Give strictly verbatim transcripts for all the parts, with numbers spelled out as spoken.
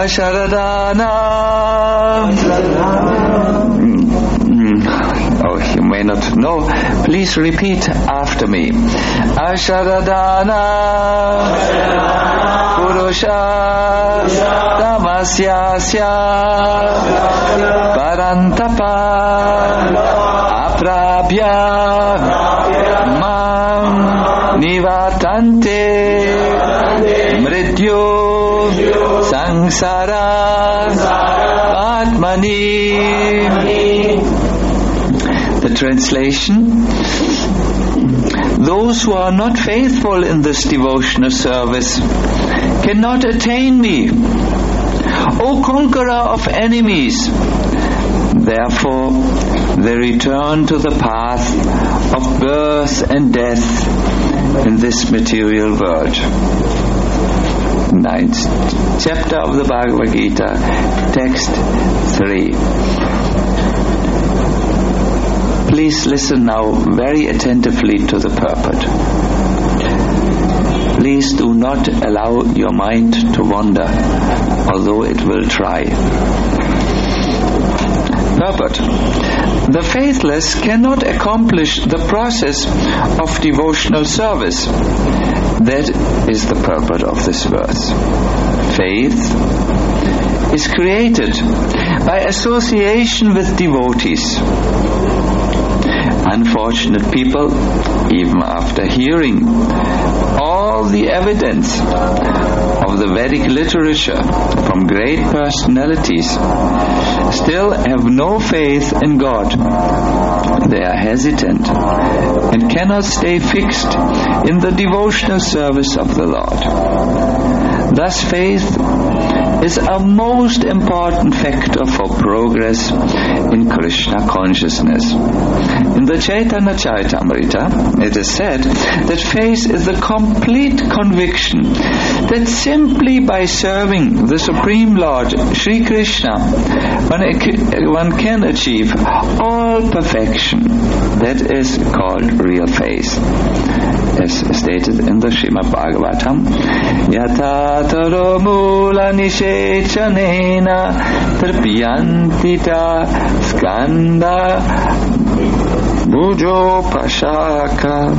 Asharadana. Oh, you may not know. Please repeat after me. Asharadana Purusha Damasyasya Parantapa Aprabhya Mam Nivatante Mrityu Sangsara Atmani. The translation: those who are not faithful in this devotional service cannot attain me, O conqueror of enemies. Therefore, they return to the path of birth and death in this material world. Ninth chapter of the Bhagavad Gita, text three. Please listen now very attentively to the purport. Please do not allow your mind to wander, although it will try. Purport: the faithless cannot accomplish the process of devotional service. That is the purport of this verse. Faith is created by association with devotees. Unfortunate people, even after hearing all the evidence of the Vedic literature from great personalities, still have no faith in God. They are hesitant and cannot stay fixed in the devotional service of the Lord. Thus, faith is a most important factor for progress in Krishna consciousness. In the Chaitanya Charitamrita, it is said that faith is the complete conviction that simply by serving the Supreme Lord, Sri Krishna, one, one can achieve all perfection. That is called real faith. As stated in the Srimad Bhagavatam, Yatha taro mula nishechanena tripyantita skanda bhujo pashaka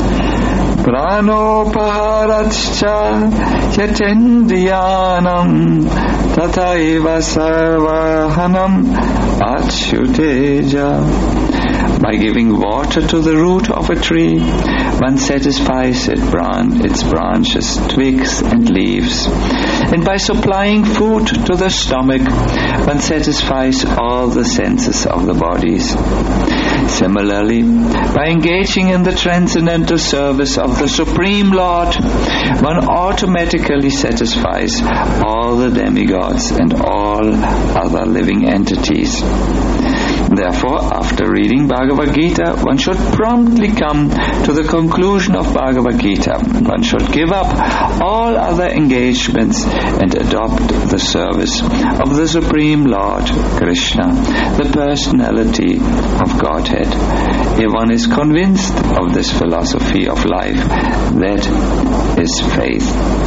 pranopaharatcha yatendriyanam tathaiva sarvahanam achyuteja. By giving water to the root of a tree, one satisfies its branches, twigs and leaves. And by supplying food to the stomach, one satisfies all the senses of the bodies. Similarly, by engaging in the transcendental service of the Supreme Lord, one automatically satisfies all the demigods and all other living entities. Therefore, after reading Bhagavad Gita, one should promptly come to the conclusion of Bhagavad Gita. One should give up all other engagements and adopt the service of the Supreme Lord, Krishna, the personality of Godhead. If one is convinced of this philosophy of life, that is faith.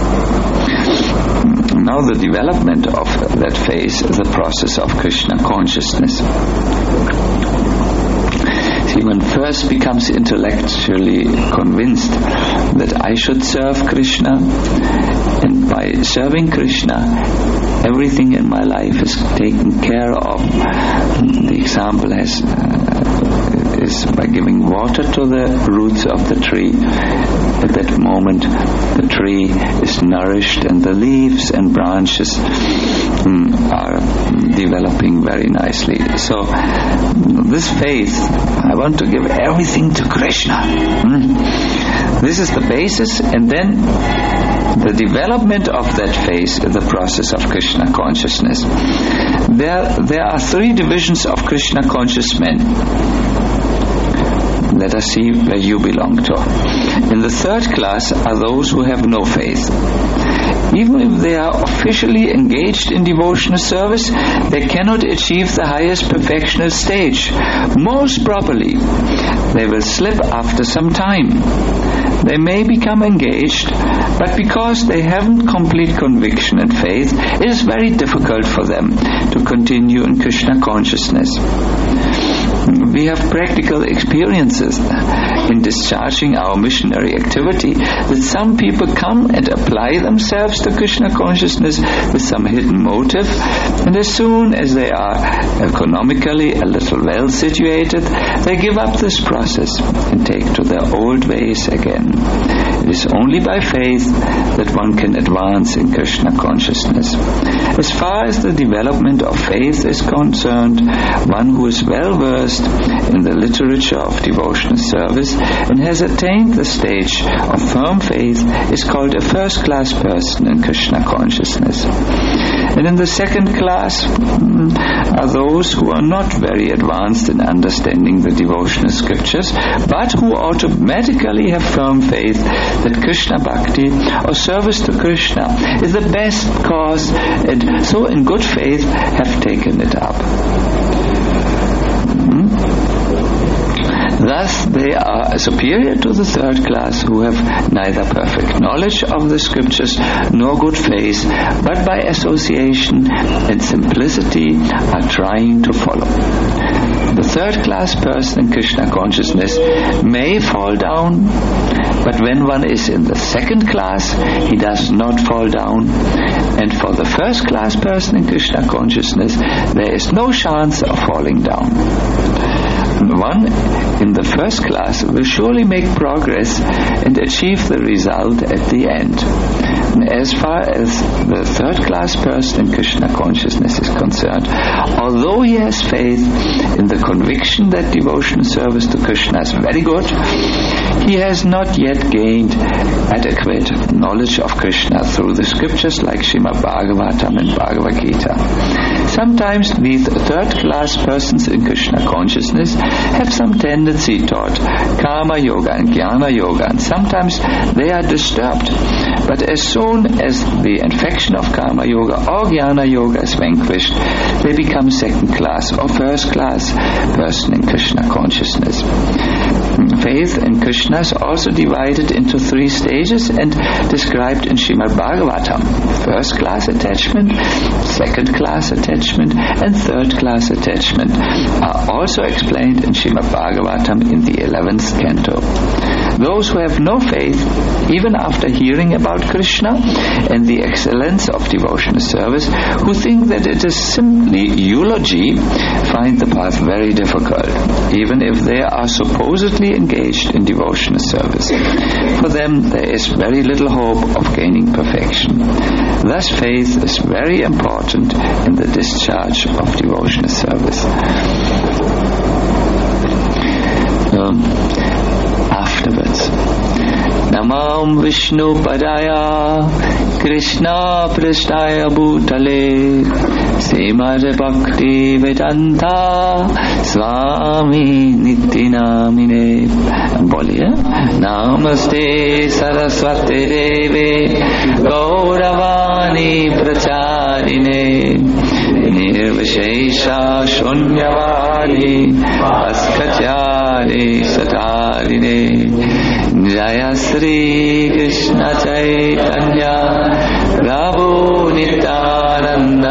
Now the development of that faith is the process of Krishna consciousness. See, one first becomes intellectually convinced that I should serve Krishna, and by serving Krishna, everything in my life is taken care of. The example has uh, is by giving water to the roots of the tree. At that moment, the tree is nourished, and the leaves and branches mm, are developing very nicely. So, this faith, I want to give everything to Krishna. Mm. This is the basis, and then the development of that faith is the process of Krishna consciousness. There, there are three divisions of Krishna conscious men. let us see where you belong to. In the third class are those who have no faith. Even if they are officially engaged in devotional service, they cannot achieve the highest perfectional stage. Most probably, they will slip after some time. They may become engaged, but because they haven't complete conviction and faith, it is very difficult for them to continue in Krishna consciousness. We have practical experiences in discharging our missionary activity that some people come and apply themselves to Krishna consciousness with some hidden motive, and as soon as they are economically a little well situated, they give up this process and take to their old ways again. It is only by faith that one can advance in Krishna consciousness. As far as the development of faith is concerned, one who is well versed in the literature of devotional service and has attained the stage of firm faith is called a first-class person in Krishna consciousness. And in the second class are those who are not very advanced in understanding the devotional scriptures, but who automatically have firm faith that Krishna Bhakti or service to Krishna is the best cause, and so in good faith have taken it up. Thus, they are superior to the third class who have neither perfect knowledge of the scriptures nor good faith, but by association and simplicity are trying to follow. The third class person in Krishna consciousness may fall down, but when one is in the second class, he does not fall down. And for the first class person in Krishna consciousness, there is no chance of falling down. One in the first class will surely make progress and achieve the result at the end. And as far as the third class person in Krishna consciousness is concerned, although he has faith in the conviction that devotional service to Krishna is very good, he has not yet gained adequate knowledge of Krishna through the scriptures like Srimad Bhagavatam and Bhagavad Gita. Sometimes these third-class persons in Krishna consciousness have some tendency toward Karma Yoga and Jnana Yoga, and sometimes they are disturbed. But as soon as the infection of Karma Yoga or Jnana Yoga is vanquished, they become second-class or first-class person in Krishna consciousness. Faith in Krishna is also divided into three stages and described in Srimad Bhagavatam. First class attachment, second class attachment, and third class attachment are also explained in Srimad Bhagavatam in the eleventh canto. Those who have no faith, even after hearing about Krishna and the excellence of devotional service, who think that it is simply eulogy, find the path very difficult, even if they are supposedly engaged in devotional service. For them, there is very little hope of gaining perfection. Thus, faith is very important in the discharge of devotional service. Um, afterwards, Namam Vishnu Padaya Krishna Prasthaya Bhutale Srimad Bhakti Vedanta Swami Nityanamine. बोलिए नमस्ते सरस्वती देवे गौरवाणी प्रचारिणे निर्विशेषा शून्यवाणी अस्कचारि सतारिणे जय श्री कृष्ण चैतन्य प्रभु नित्यानंद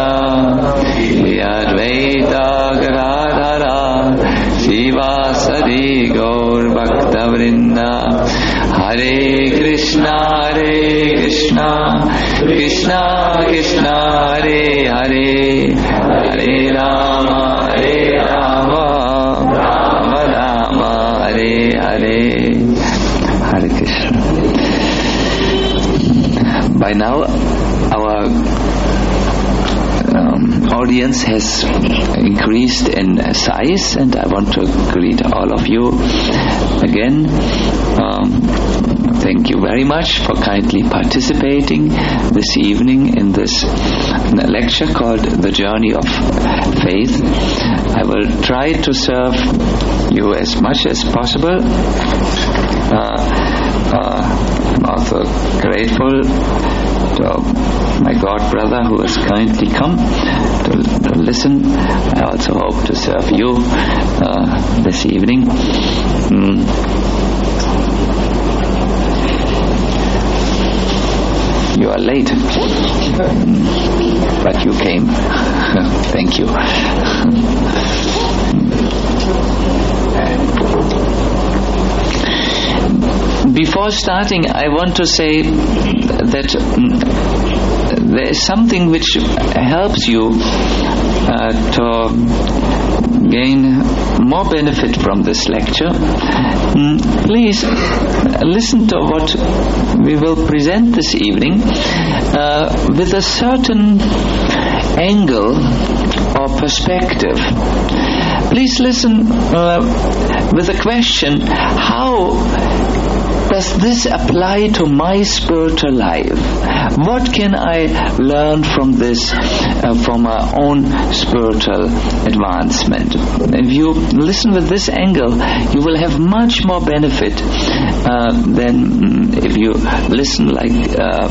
अद्वैत गदाधर शिवासदि गौर भक्तवृंदा. हरे कृष्णा हरे कृष्णा कृष्णा कृष्णा हरे हरे हरे राम हरे Ram Ram Ram Hare Hare. Hare Krishna. By now our um, audience has increased in size, and I want to greet all of you again. Um, thank you very much for kindly participating this evening in this lecture called The Journey of Faith. I will try to serve you as much as possible. Uh, uh, I'm also grateful to my God brother who has kindly come to, to listen. I also hope to serve you uh, this evening. Mm. You are late, mm. but you came. Thank you. Before starting, I want to say that there is something which helps you uh, to gain more benefit from this lecture. Mm, please listen to what we will present this evening uh, with a certain angle or perspective. Please listen uh, with a question: how does this apply to my spiritual life? What can I learn from this uh, for my own spiritual advancement? If you listen with this angle, you will have much more benefit uh, than if you listen like uh,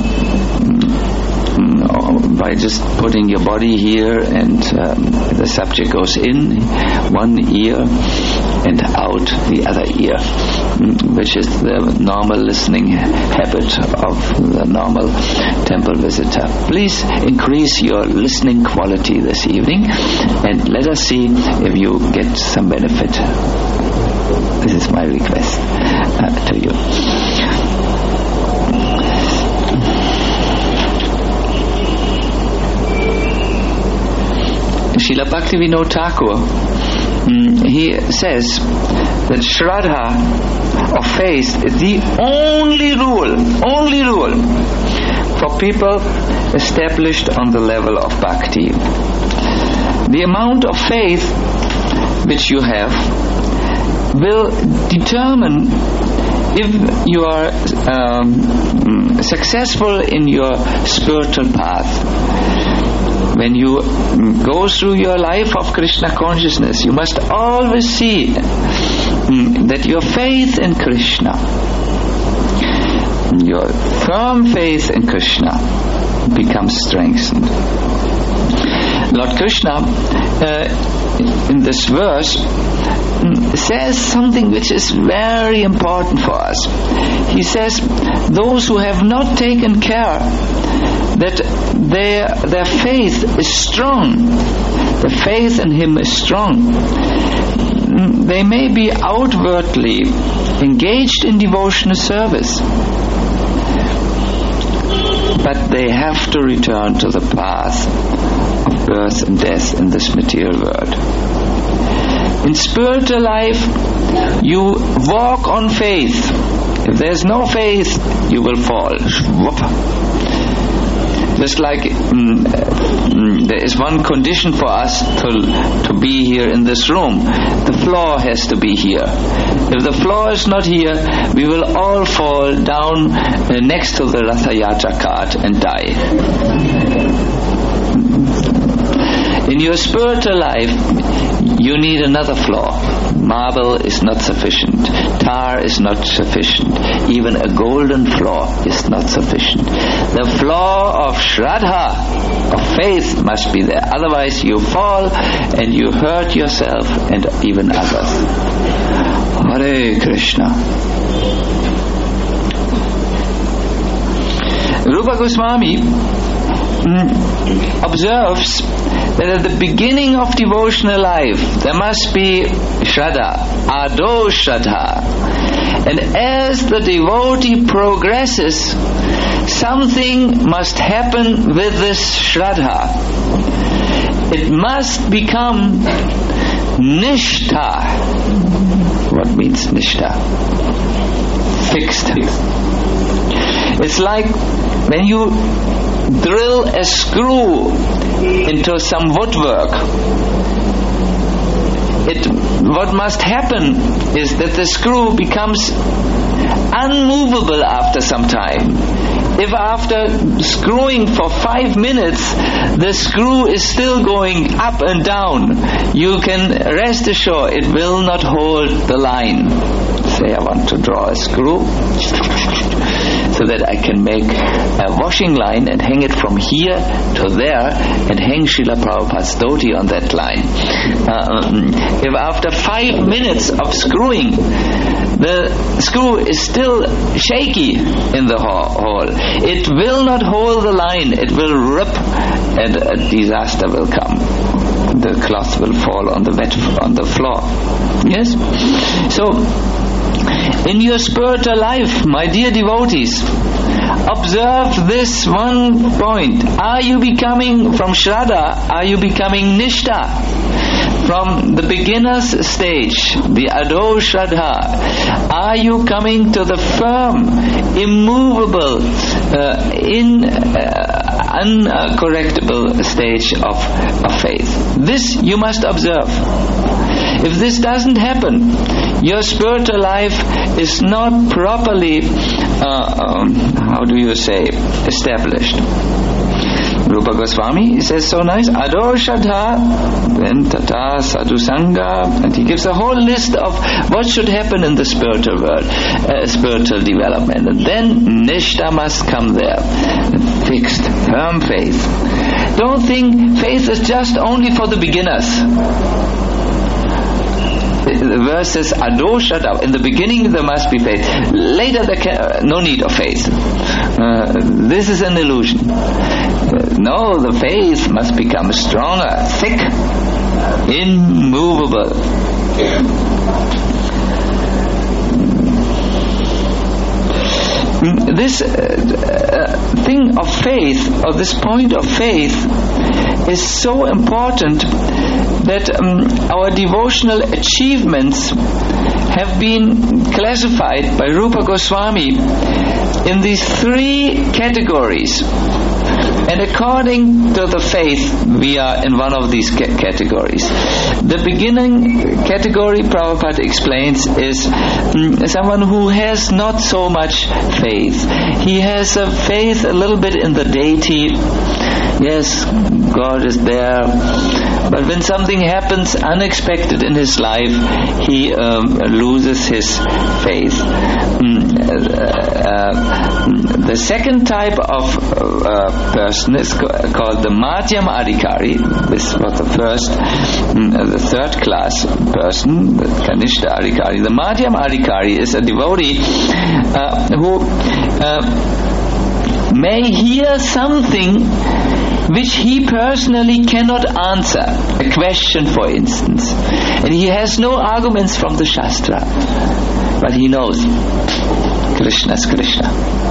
by just putting your body here and um, the subject goes in one ear and out the other ear, which is the normal listening habit of the normal temple visitor. Please increase your listening quality this evening and let us see if you get some benefit. This is my request uh, to you. Srila Bhaktivinoda Thakur, mm, he says that Shraddha or faith is the only rule, only rule for people established on the level of bhakti. The amount of faith which you have will determine if you are um, successful in your spiritual path. When you go through your life of Krishna consciousness, you must always see mm, that your faith in Krishna, your firm faith in Krishna becomes strengthened. Lord Krishna, uh, in this verse, mm, says something which is very important for us. He says, those who have not taken care that their their faith is strong, the faith in Him is strong, they may be outwardly engaged in devotional service, but they have to return to the path of birth and death in this material world. In spiritual life, you walk on faith. If there's no faith, you will fall. Just like mm, mm, there is one condition for us to to be here in this room. The floor has to be here. If the floor is not here, we will all fall down uh, next to the Ratha Yatra cart and die. In your spiritual life, you need another floor. Marble is not sufficient. Tar is not sufficient. Even a golden floor is not sufficient. The floor of Shraddha, of faith, must be there. Otherwise you fall and you hurt yourself and even others. Hare Krishna. Rupa Goswami mm, observes that at the beginning of devotional life there must be Shraddha, Ado Shraddha, and as the devotee progresses, something must happen with this Shraddha. It must become Nishtha. What means Nishtha? Fixed. It's like when you drill a screw into some woodwork, it, what must happen is that the screw becomes unmovable after some time. If after screwing for five minutes the screw is still going up and down, you can rest assured it will not hold the line. Say I want to draw a screw so that I can make a washing line and hang it from here to there and hang Srila Prabhupada's dhoti on that line. Um, if after five minutes of screwing the screw is still shaky in the hole, it will not hold the line, it will rip and a disaster will come. The cloth will fall on the wet, on the floor. Yes? So, in your spiritual life, my dear devotees, observe this one point. Are you becoming from Shraddha, are you becoming Nishtha? From the beginner's stage, the Ado Shraddha, are you coming to the firm, immovable, uh, in, uh, uncorrectable stage of, of faith? This you must observe. If this doesn't happen, your spiritual life is not properly, uh, um, how do you say, established. Rupa Goswami says so nice, Ado Shraddha, then Tata Sadhu Sangha, and he gives a whole list of what should happen in the spiritual world, uh, spiritual development. And then Nishtha must come there, fixed, firm faith. Don't think faith is just only for the beginners. The verse says Ado Shraddha. In the beginning there must be faith. Later there can, uh, no need of faith. Uh, this is an illusion. Uh, no, the faith must become stronger, thick, immovable. This uh, uh, thing of faith, or this point of faith, is so important that um, our devotional achievements have been classified by Rupa Goswami in these three categories. And according to the faith, we are in one of these ca- categories. The beginning category, Prabhupada explains, is mm, someone who has not so much faith. He has a faith a little bit in the deity. Yes, God is there. But when something happens unexpected in his life, he um, loses his faith. Mm, uh, uh, the second type of uh, person is co- called the Madhyam Adhikari. This was the first, mm, uh, the third class person, the Kanishta Adhikari. The Madhyam Adhikari is a devotee uh, who uh, may hear something which he personally cannot answer, a question for instance, and he has no arguments from the Shastra, but he knows Krishna is Krishna.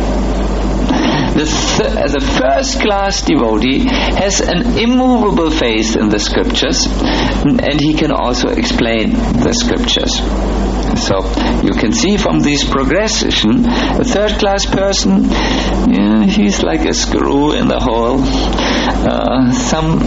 The, th- the first class devotee has an immovable faith in the scriptures, and he can also explain the scriptures. So you can see from this progression, a third class person, yeah, he's like a screw in the hole. Uh, some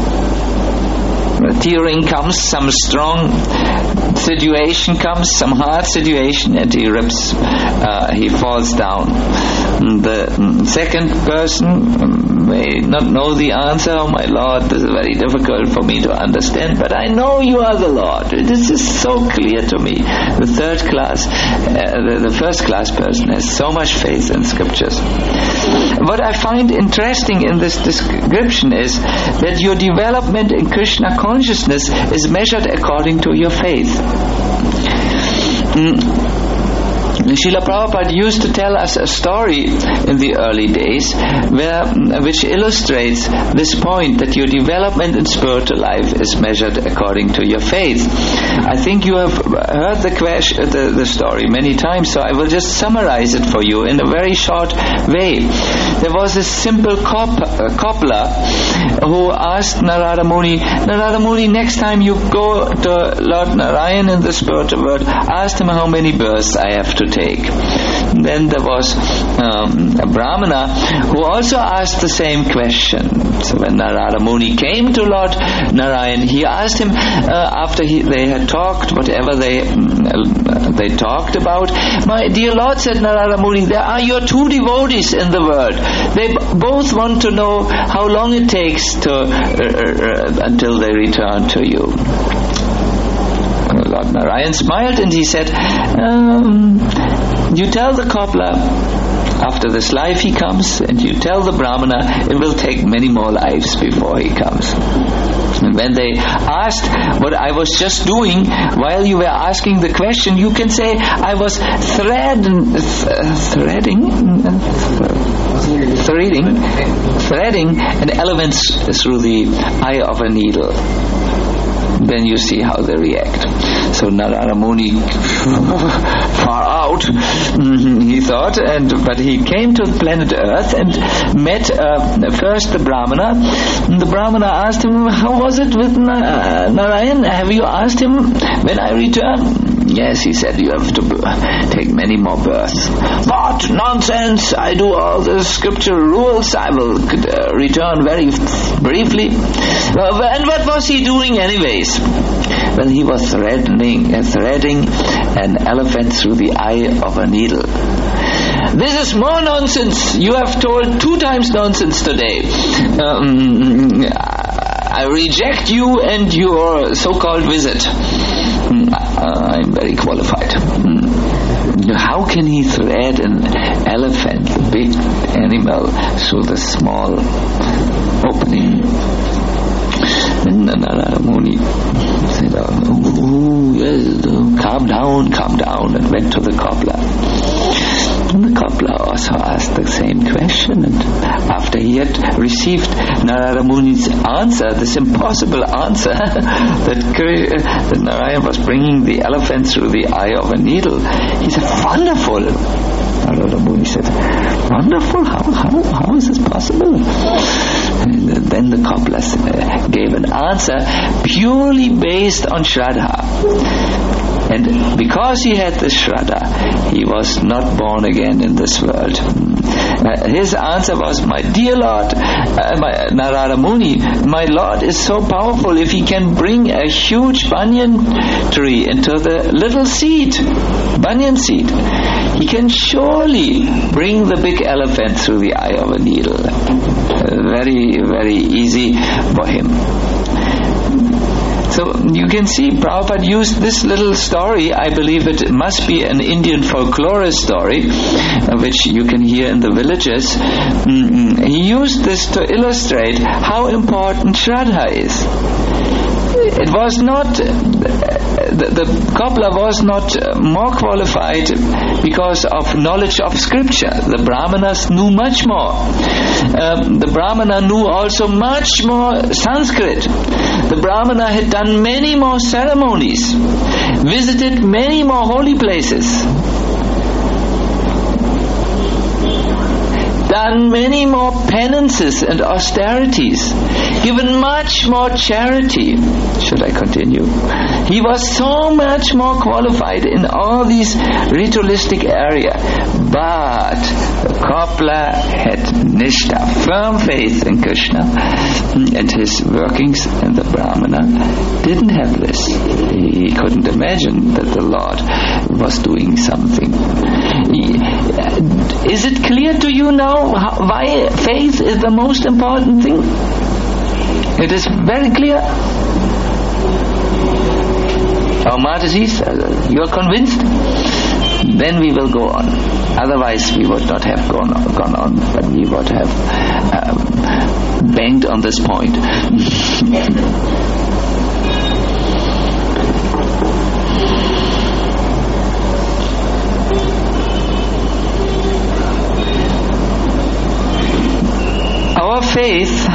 tearing comes, some strong situation comes, some hard situation, and he rips, uh, he falls down. The second person may not know the answer. Oh my Lord, this is very difficult for me to understand, but I know you are the Lord. This is so clear to me. The third class, uh, the, the first class person has so much faith in scriptures. What I find interesting in this description is that your development in Krishna consciousness is measured according to your faith. Mm. Srila Prabhupada used to tell us a story in the early days where, which illustrates this point that your development in spiritual life is measured according to your faith. I think you have heard the, question, the, the story many times, so I will just summarize it for you in a very short way. There was a simple cop, uh, cobbler who asked Narada Muni, Narada Muni, next time you go to Lord Narayan in the spiritual world, ask him how many births I have to take. Then there was um, a Brahmana who also asked the same question. So when Narada Muni came to Lord Narayan, he asked him, uh, after he, they had talked, whatever they uh, they talked about, "My dear Lord," said Narada Muni, "there are your two devotees in the world. They b- both want to know how long it takes to uh, uh, until they return to you." Lord Narayan smiled and he said, um, "You tell the cobbler after this life he comes, and you tell the Brahmana it will take many more lives before he comes." And when they asked what I was just doing while you were asking the question, you can say I was thread, th- threading, threading, threading an elephant through the eye of a needle. Then you see how they react. So Narada Muni, far out, he thought, and but he came to planet Earth and met uh, first the Brahmana. And the Brahmana asked him, "How was it with Na- Narayan? Have you asked him when I return?" "Yes," he said, "you have to b- take many more births." "What nonsense! I do all the scripture rules. I will uh, return very f- briefly." Uh, and what was he doing anyways? Well, he was threading, uh, threading an elephant through the eye of a needle. "This is more nonsense. You have told two times nonsense today. Um, I reject you and your so-called visit. I'm very qualified." How can he thread an elephant, a big animal, through the small opening? And Narada Muni said, "Oh, yes, calm down, calm down," and went to the cobbler. And the cobbler also asked the same question, and after he had received Narada Muni's answer, this impossible answer that, that Narayan was bringing the elephant through the eye of a needle, he said, "Wonderful." Narada Muni said, "Wonderful? How, how, how is this possible?" And then the cobbler uh, gave an answer purely based on Shraddha. And because he had this Shraddha, he was not born again in this world. Uh, his answer was, "My dear Lord, uh, my, Narada Muni, my Lord is so powerful. If he can bring a huge banyan tree into the little seed, banyan seed, he can surely bring the big elephant through the eye of a needle." Uh, very, very easy for him. So you can see Prabhupada used this little story. I believe it must be an Indian folklore story, uh, which you can hear in the villages. Mm-hmm. He used this to illustrate how important Shraddha is. It was not, the, the cobbler was not more qualified because of knowledge of scripture. The Brahmanas knew much more. Um, the Brahmana knew also much more Sanskrit. The Brahmana had done many more ceremonies, visited many more holy places, done many more penances and austerities, given much more charity. Should I continue? He was so much more qualified in all these ritualistic area, but the cobbler had nishta, firm faith in Krishna and his workings, and the Brahmana didn't have this. He couldn't imagine that the Lord was doing something. Is it clear to you now why faith is the most important thing? It is very clear. Our Mataji's, uh, you are convinced? Then we will go on. Otherwise we would not have gone on, gone on but we would have um, banged on this point. Our faith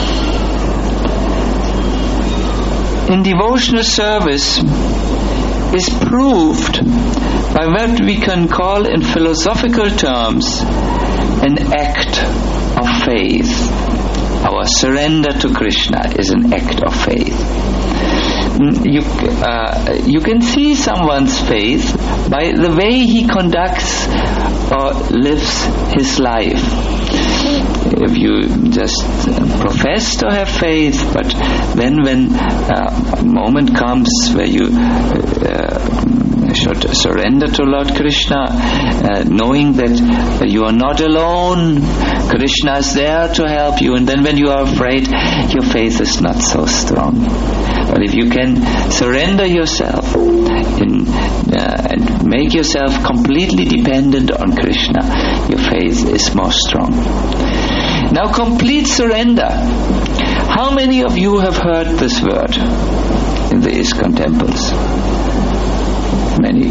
in devotional service is proved by what we can call in philosophical terms an act of faith. Our surrender to Krishna is an act of faith. you uh, you can see someone's faith by the way he conducts or lives his life. If you just profess to have faith, but then when uh, a moment comes where you uh, should surrender to Lord Krishna, uh, knowing that you are not alone, Krishna is there to help you, and then when you are afraid, your faith is not so strong. But if you can surrender yourself in, uh, and make yourself completely dependent on Krishna, your faith is more strong. Now, complete surrender. How many of you have heard this word in the ISKCON temples? Many.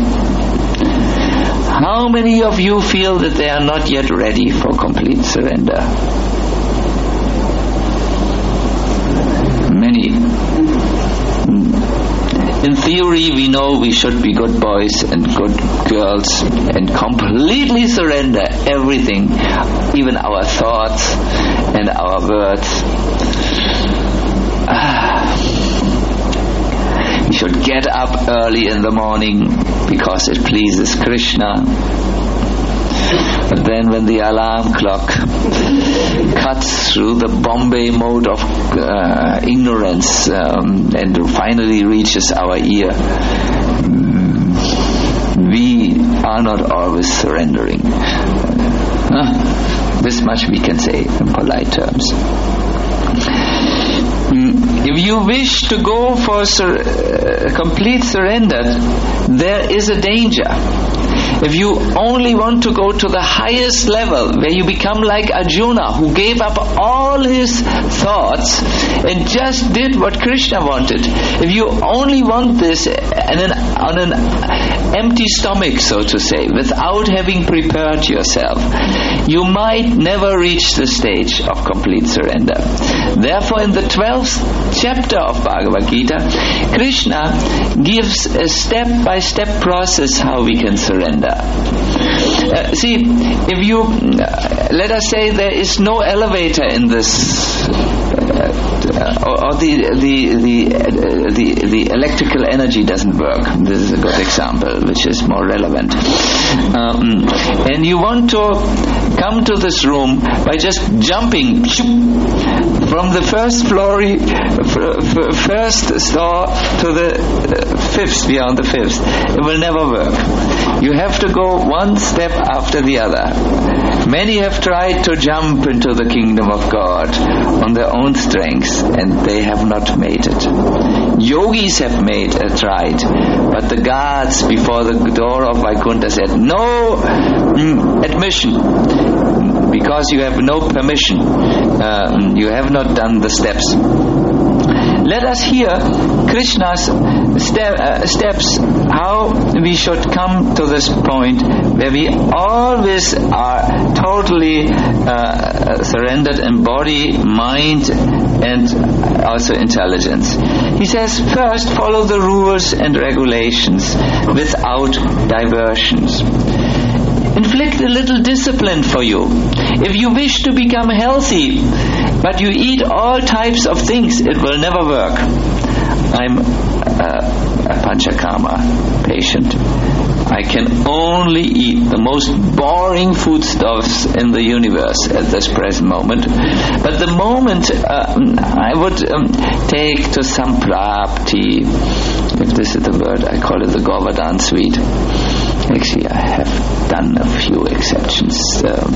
How many of you feel that they are not yet ready for complete surrender? Many. In theory, we know we should be good boys and good girls and completely surrender everything, even our thoughts and our words. Ah. We should get up early in the morning because it pleases Krishna. But then when the alarm clock cuts through the Bombay mode of uh, ignorance um, and finally reaches our ear, we are not always surrendering. Uh, this much we can say in polite terms. If you wish to go for sur- uh, complete surrender, there is a danger. If you only want to go to the highest level, where you become like Arjuna, who gave up all his thoughts and just did what Krishna wanted, if you only want this on an, on an empty stomach, so to say, without having prepared yourself, you might never reach the stage of complete surrender. Therefore, in the twelfth chapter of Bhagavad Gita, Krishna gives a step-by-step process how we can surrender. Uh, see, if you, uh, let us say there is no elevator in this, uh, or, or the the the, uh, the the electrical energy doesn't work. This is a good example, which is more relevant. Um, and you want to come to this room by just jumping from the first floor, first store to the fifth, beyond the fifth. It will never work. You have to go one step after the other. Many have tried to jump into the kingdom of God on their own strength, and they have not made it. Yogis have made a tried, but the guards before the door of Vaikuntha said, no mm, admission, because you have no permission. Uh, you have not done the steps. Let us hear Krishna's step, uh, steps, how we should come to this point where we always are totally uh, surrendered in body, mind, and also intelligence. He says, first follow the rules and regulations without diversions. Inflict a little discipline for you. If you wish to become healthy, but you eat all types of things, it will never work. I'm a, a Panchakarma patient. I can only eat the most boring foodstuffs in the universe at this present moment. But the moment uh, I would um, take to some prapti, if this is the word, I call it the Govardhan sweet. Actually, I have done a few exceptions. Um,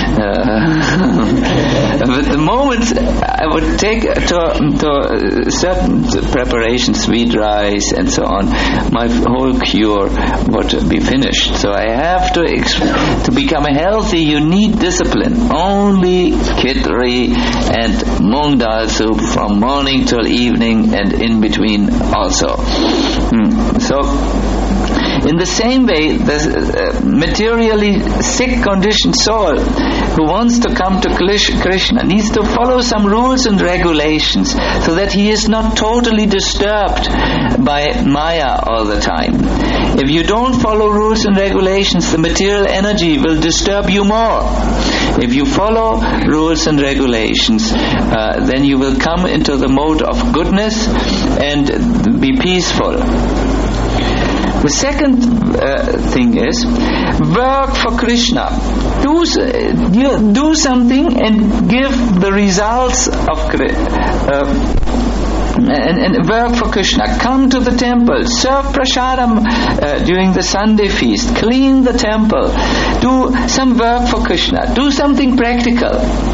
uh, but the moment I would take to, to certain preparations, sweet rice and so on, my whole cure would be finished. So I have to, exp- to become healthy, you need discipline. Only khichdi and moong dal soup from morning till evening and in between also. Mm. So, In the same way, the uh, materially sick conditioned soul who wants to come to Krishna needs to follow some rules and regulations so that he is not totally disturbed by Maya all the time. If you don't follow rules and regulations, the material energy will disturb you more. If you follow rules and regulations, uh, then you will come into the mode of goodness and be peaceful. The second uh, thing is work for Krishna. Do, uh, do something and give the results of uh, and, and work for Krishna. Come to the temple, serve prasadam uh, during the Sunday feast, clean the temple, do some work for Krishna, do something practical.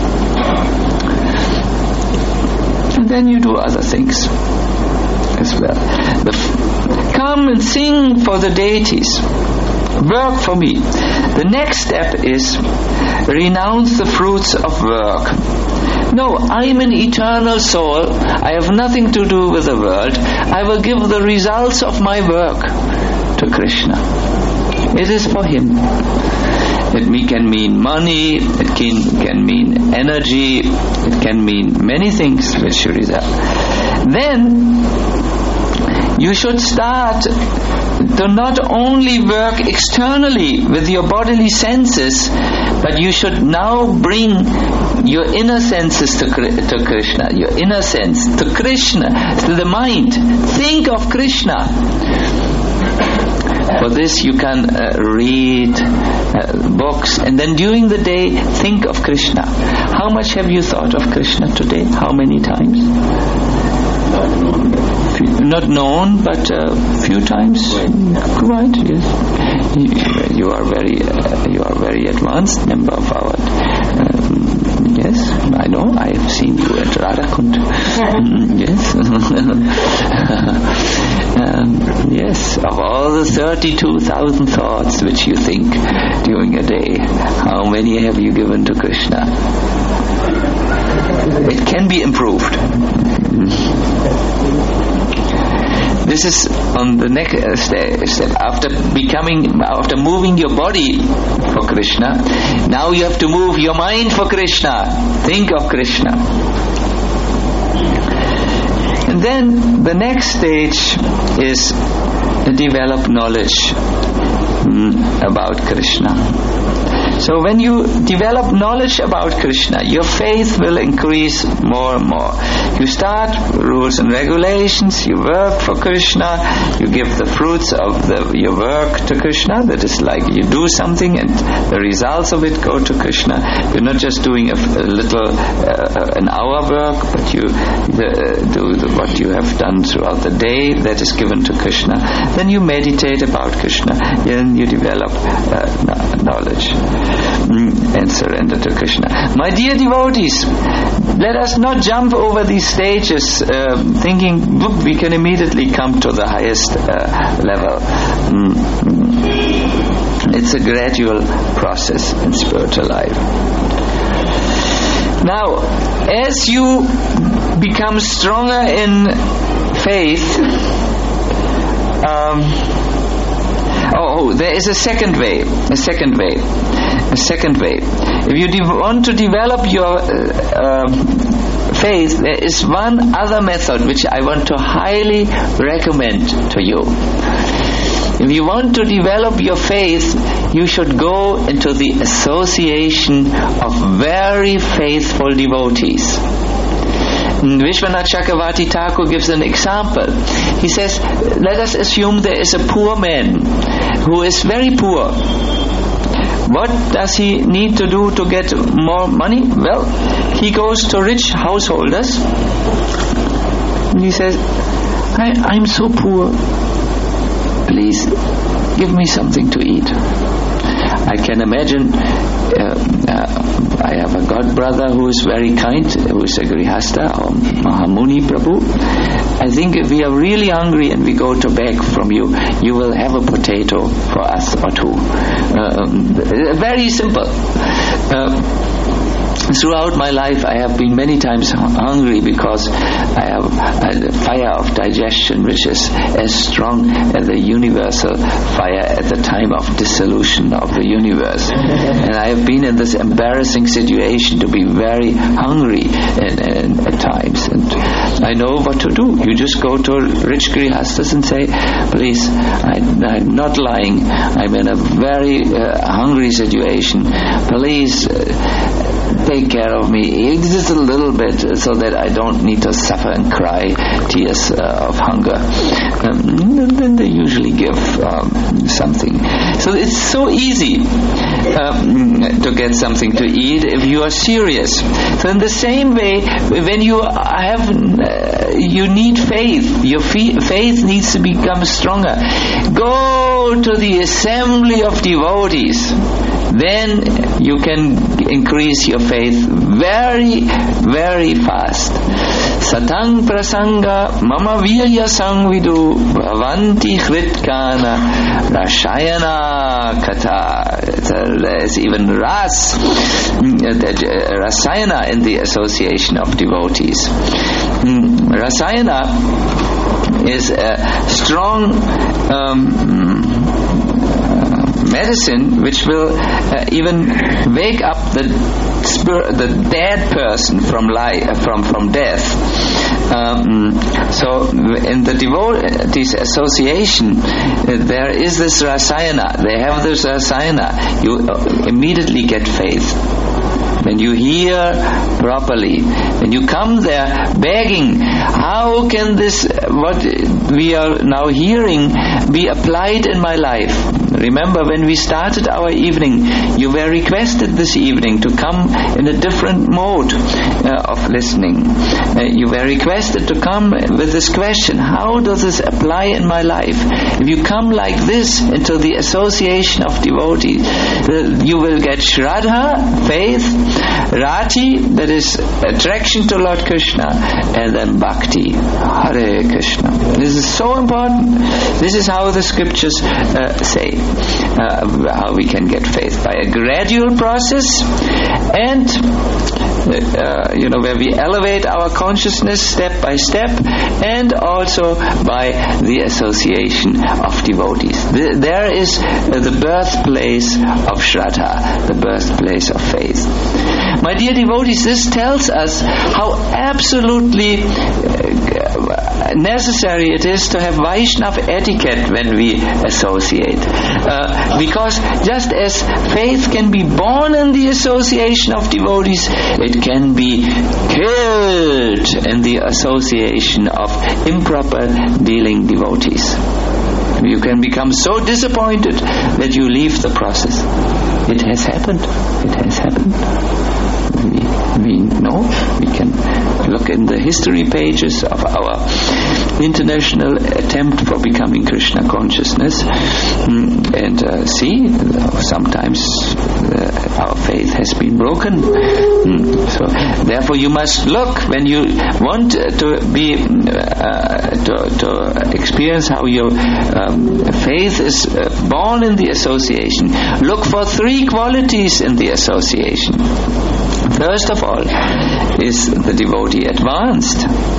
And then you do other things as well. The, come and sing for the deities. Work for me. The next step is renounce the fruits of work. No, I am an eternal soul. I have nothing to do with the world. I will give the results of my work to Krishna. It is for him. It can mean money, it can, can mean energy, it can mean many things which you result. Then you should start to not only work externally with your bodily senses, but you should now bring your inner senses to, to Krishna, your inner sense to Krishna, to the mind. Think of Krishna. For this you can uh, read uh, books, and then during the day think of Krishna. How much have you thought of Krishna today? How many times? Not known, but a uh, few times. Right? Yes. You, you are very, uh, you are very advanced member of our. Um, yes, I know. I have seen you at Radhakund. Mm, yes. um, yes. Of all the thirty-two thousand thoughts which you think during a day, how many have you given to Krishna? It can be improved. This is on the next step. After becoming, after moving your body for Krishna, now you have to move your mind for Krishna. Think of Krishna. And then the next stage is to develop knowledge mm, about Krishna. So when you develop knowledge about Krishna, your faith will increase more and more. You start rules and regulations, you work for Krishna, you give the fruits of the, your work to Krishna. That is like you do something and the results of it go to Krishna. You're not just doing a, a little, uh, an hour work, but you the, do the, what you have done throughout the day that is given to Krishna. Then you meditate about Krishna, then you develop uh, knowledge. And surrender to Krishna. My dear devotees, let us not jump over these stages uh, thinking look, we can immediately come to the highest uh, level. Mm. It's a gradual process in spiritual life. Now, as you become stronger in faith, um, oh, oh, there is a second way, a second way. A second way. If you de- want to develop your uh, uh, faith, there is one other method which I want to highly recommend to you. If you want to develop your faith, you should go into the association of very faithful devotees. Vishwanath Chakravarti Thakur gives an example. He says, let us assume there is a poor man who is very poor. What does he need to do to get more money? Well, he goes to rich householders and he says, I, I'm so poor. Please give me something to eat. I can imagine uh, uh, I have a god brother who is very kind, who is a Grihastha or Mahamuni Prabhu. I think if we are really hungry and we go to beg from you, you will have a potato for us or two. Uh, very simple. Uh, throughout my life I have been many times hungry because I have a fire of digestion which is as strong as the universal fire at the time of dissolution of the universe. And I have been in this embarrassing situation to be very hungry in, in, at times. And I know what to do. You just go to rich grihastas and say, please, I, I'm not lying. I'm in a very uh, hungry situation. Please, uh, take care of me just a little bit so that I don't need to suffer and cry tears uh, of hunger. Um, then they usually give um, something. So it's so easy um, to get something to eat if you are serious. So in the same way, when you have, uh, you need faith. Your fe- faith needs to become stronger. Go to the assembly of devotees. Then you can increase your faith very, very fast. Satang prasanga mama virya sangvidu bhavanti hritkana rashayana kata. There is even ras, rasayana in the association of devotees. Rasayana is a strong um, medicine which will uh, even wake up the spirit, the dead person from life, from from death. Um, so in the devotees association, uh, there is this rasayana. They have this rasayana. You uh, immediately get faith. When you hear properly, when you come there begging, how can this, what we are now hearing, be applied in my life? Remember, when we started our evening, you were requested this evening to come in a different mode uh, of listening. Uh, you were requested to come with this question, how does this apply in my life? If you come like this into the association of devotees, uh, you will get Shraddha, faith, Rati, that is attraction to Lord Krishna, and then Bhakti, Hare Krishna. This is so important. This is how the scriptures uh, say. Uh, how we can get faith, by a gradual process, and uh, you know, where we elevate our consciousness step by step, and also by the association of devotees. There is uh, the birthplace of Shraddha, the birthplace of faith. My dear devotees, this tells us how absolutely uh, necessary it is to have Vaishnava etiquette when we associate. Uh, because just as faith can be born in the association of devotees, it can be killed in the association of improper dealing devotees. You can become so disappointed that you leave the process. It has happened. It has happened. We, we know, we can look in the history pages of our international attempt for becoming Krishna consciousness and uh, see sometimes uh, our faith has been broken. So therefore you must look, when you want to be uh, to, to experience how your um, faith is uh, born in the association, look for three qualities in the association. First of all, is the devotee advanced?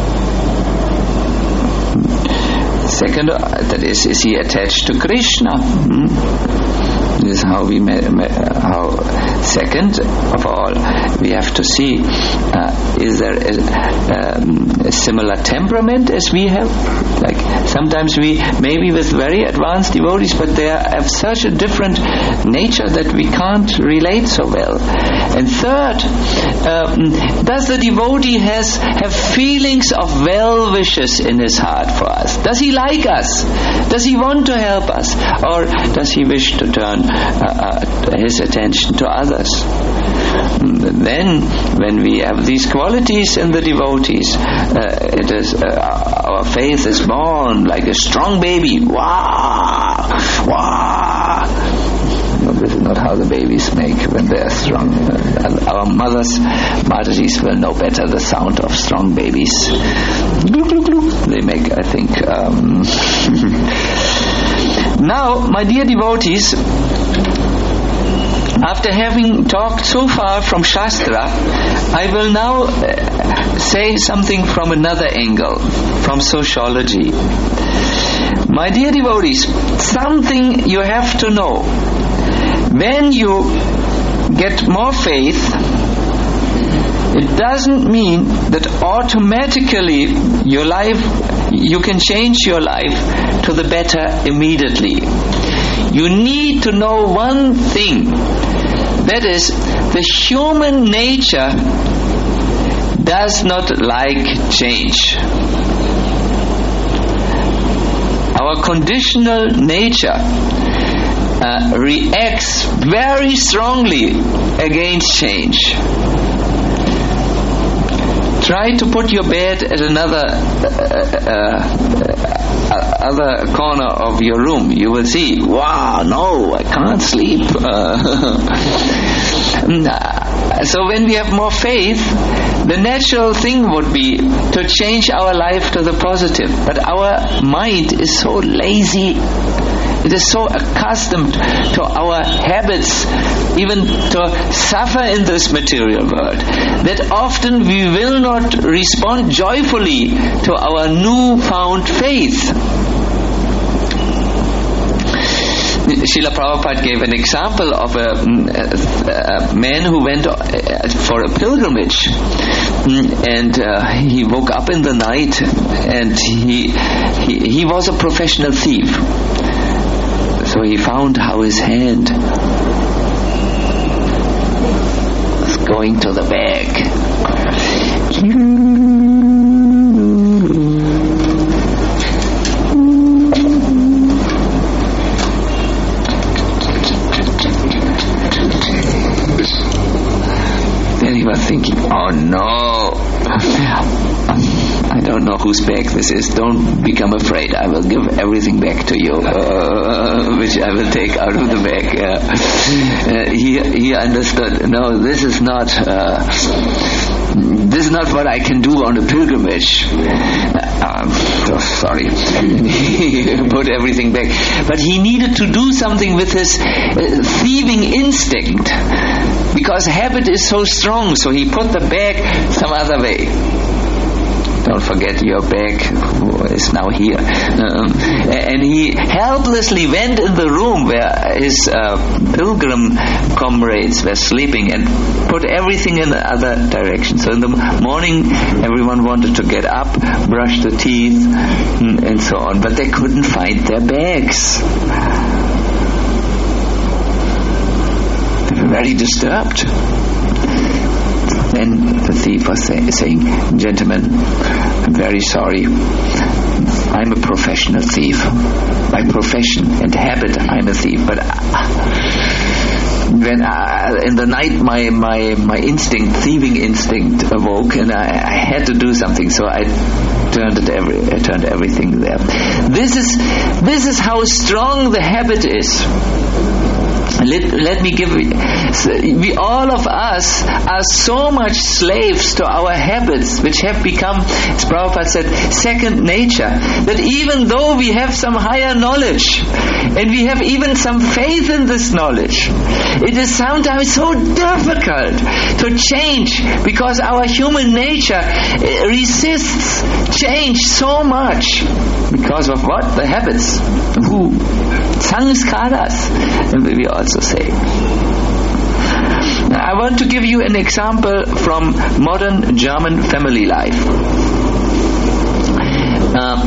Second, that is, is he attached to Krishna? Hmm? This is how we me- me- how. Second of all, we have to see, uh, is there a, um, a similar temperament as we have? Like sometimes we maybe with very advanced devotees, but they have such a different nature that we can't relate so well. And third, um, does the devotee has have feelings of well wishes in his heart for us? Does he like us? Does he want to help us? Or does he wish to turn uh, uh, his attention to others? Then, when we have these qualities in the devotees, uh, it is uh, our faith is born like a strong baby. Wah! Wah! No, this is not how the babies make when they are strong. Uh, our mothers, Mataji's will know better the sound of strong babies. Gluk, gluk, gluk. They make, I think. Um now, my dear devotees, After having talked so far from Shastra, I will now uh, say something from another angle, from sociology. My dear devotees, something you have to know. When you get more faith, it doesn't mean that automatically your life, you can change your life to the better immediately. You need to know one thing, that is, the human nature does not like change. Our conditional nature uh, reacts very strongly against change. Try to put your bed at another uh, uh, uh, other corner of your room. You will see, wow, no, I can't sleep. Uh, so when we have more faith, the natural thing would be to change our life to the positive. But our mind is so lazy. It is so accustomed to our habits, even to suffer in this material world, that often we will not respond joyfully to our newfound faith. Srila Prabhupada gave an example of a, a, a man who went for a pilgrimage, and uh, he woke up in the night, and he, he he was a professional thief. So he found how his hand was going to the bag. Then he was thinking, oh no, I don't know whose bag this is. Don't become afraid. I will give everything back to you, uh, which I will take out of the bag. Uh, uh, he he understood. No, this is not. Uh, this is not what I can do on a pilgrimage. Uh, oh, sorry. He put everything back. But he needed to do something with his uh, thieving instinct, because habit is so strong. So he put the bag some other way. Don't forget your bag is now here. Um, and he helplessly went in the room where his uh, pilgrim comrades were sleeping and put everything in the other direction. So in the morning, everyone wanted to get up, brush the teeth, and so on. But they couldn't find their bags. They were very disturbed. Then the thief was say, saying, gentlemen, I'm very sorry. I'm a professional thief. By profession and habit, I'm a thief. But uh, when I, in the night, my, my, my instinct, thieving instinct awoke, and I, I had to do something. So I turned it every, I turned everything there. This is this is how strong the habit is. Let, let me give you, we, all of us are so much slaves to our habits, which have become, as Prabhupada said, second nature, that even though we have some higher knowledge, and we have even some faith in this knowledge, it is sometimes so difficult to change, because our human nature resists change so much. Because of what? The habits. Who? Samskaras, we also say. Now, I want to give you an example from modern German family life. Uh,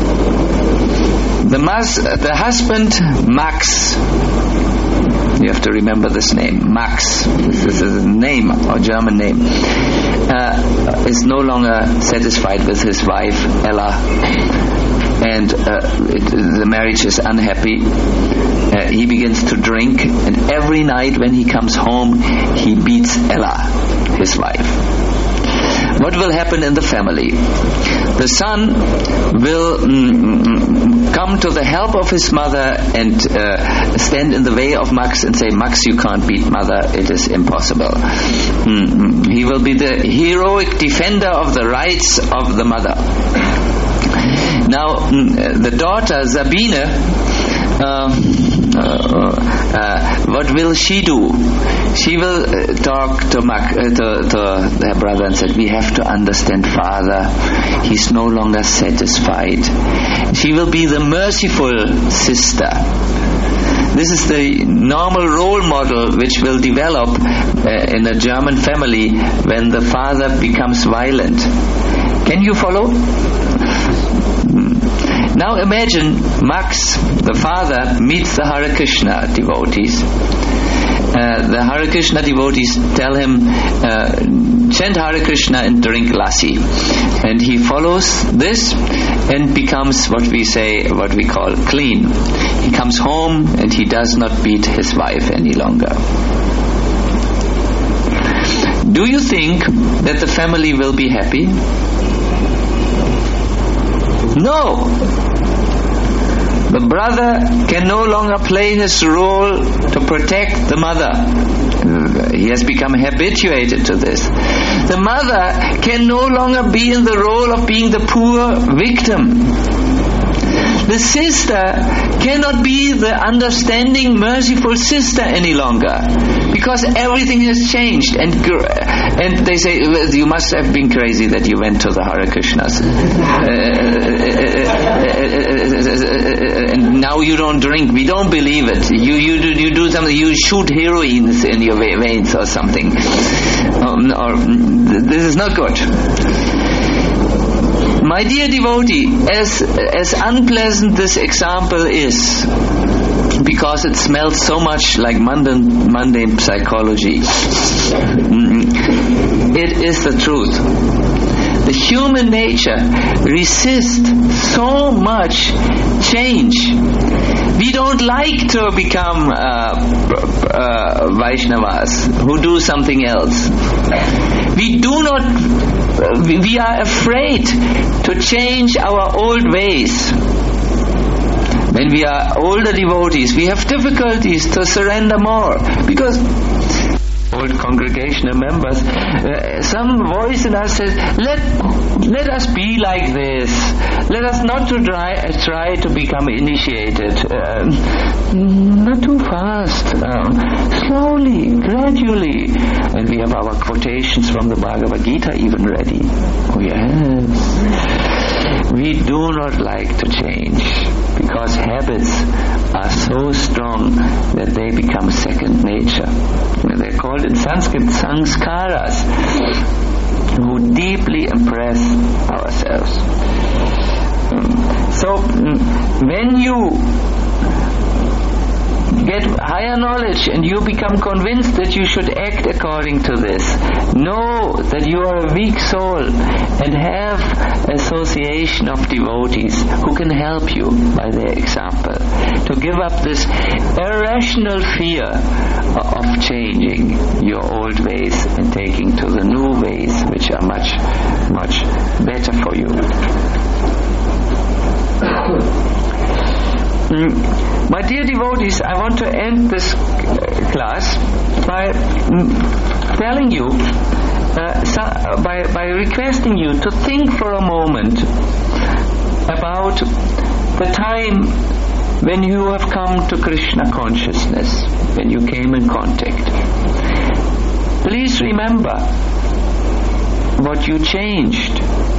the, mas- the husband, Max, you have to remember this name, Max, this is a name, or German name, uh, is no longer satisfied with his wife, Ella, and uh, it, the marriage is unhappy. Uh, he begins to drink, and every night when he comes home, he beats Ella, his wife. What will happen in the family? The son will mm, come to the help of his mother and uh, stand in the way of Max and say, Max, you can't beat mother, it is impossible. Mm-hmm. He will be the heroic defender of the rights of the mother. Now, mm, the daughter, Sabine, uh, uh, uh, what will she do? She will uh, talk to, Mac, uh, to, to her brother and said, we have to understand father. He's no longer satisfied. She will be the merciful sister. This is the normal role model which will develop uh, in a German family when the father becomes violent. Can you follow? Now imagine Max, the father, meets the Hare Krishna devotees. Uh, the Hare Krishna devotees tell him, uh, chant Hare Krishna and drink lassi. And he follows this and becomes what we say, what we call clean. He comes home and he does not beat his wife any longer. Do you think that the family will be happy? No. The brother can no longer play his role to protect the mother. He has become habituated to this. The mother can no longer be in the role of being the poor victim. The sister cannot be the understanding, merciful sister any longer, because everything has changed. And and they say, you must have been crazy that you went to the Hare Krishnas. And now you don't drink. We don't believe it. You you do, you do something. You shoot heroin in your veins or something. Um, or, this is not good. My dear devotee, as as unpleasant this example is, because it smells so much like mundane, mundane psychology, it is the truth. The human nature resists so much change. We don't like to become uh, uh, Vaishnavas who do something else. We do not. We are afraid to change our old ways. When we are older devotees, we have difficulties to surrender more, because old congregational members, uh, some voice in us says, let let us be like this. Let us not to try, uh, try to become initiated. Uh, not too fast. Um, slowly, gradually. And we have our quotations from the Bhagavad Gita even ready. Oh yes. We do not like to change, because habits are so strong that they become second nature. They're called in Sanskrit sanskaras, who deeply impress ourselves. So when you get higher knowledge and you become convinced that you should act according to this, know that you are a weak soul and have association of devotees who can help you by their example to give up this irrational fear of changing your old ways and taking to the new ways which are much, much better for you. Mm. My dear devotees, I want to end this uh, class by mm, telling you, uh, so, by, by requesting you to think for a moment about the time when you have come to Krishna consciousness, when you came in contact. Please remember what you changed.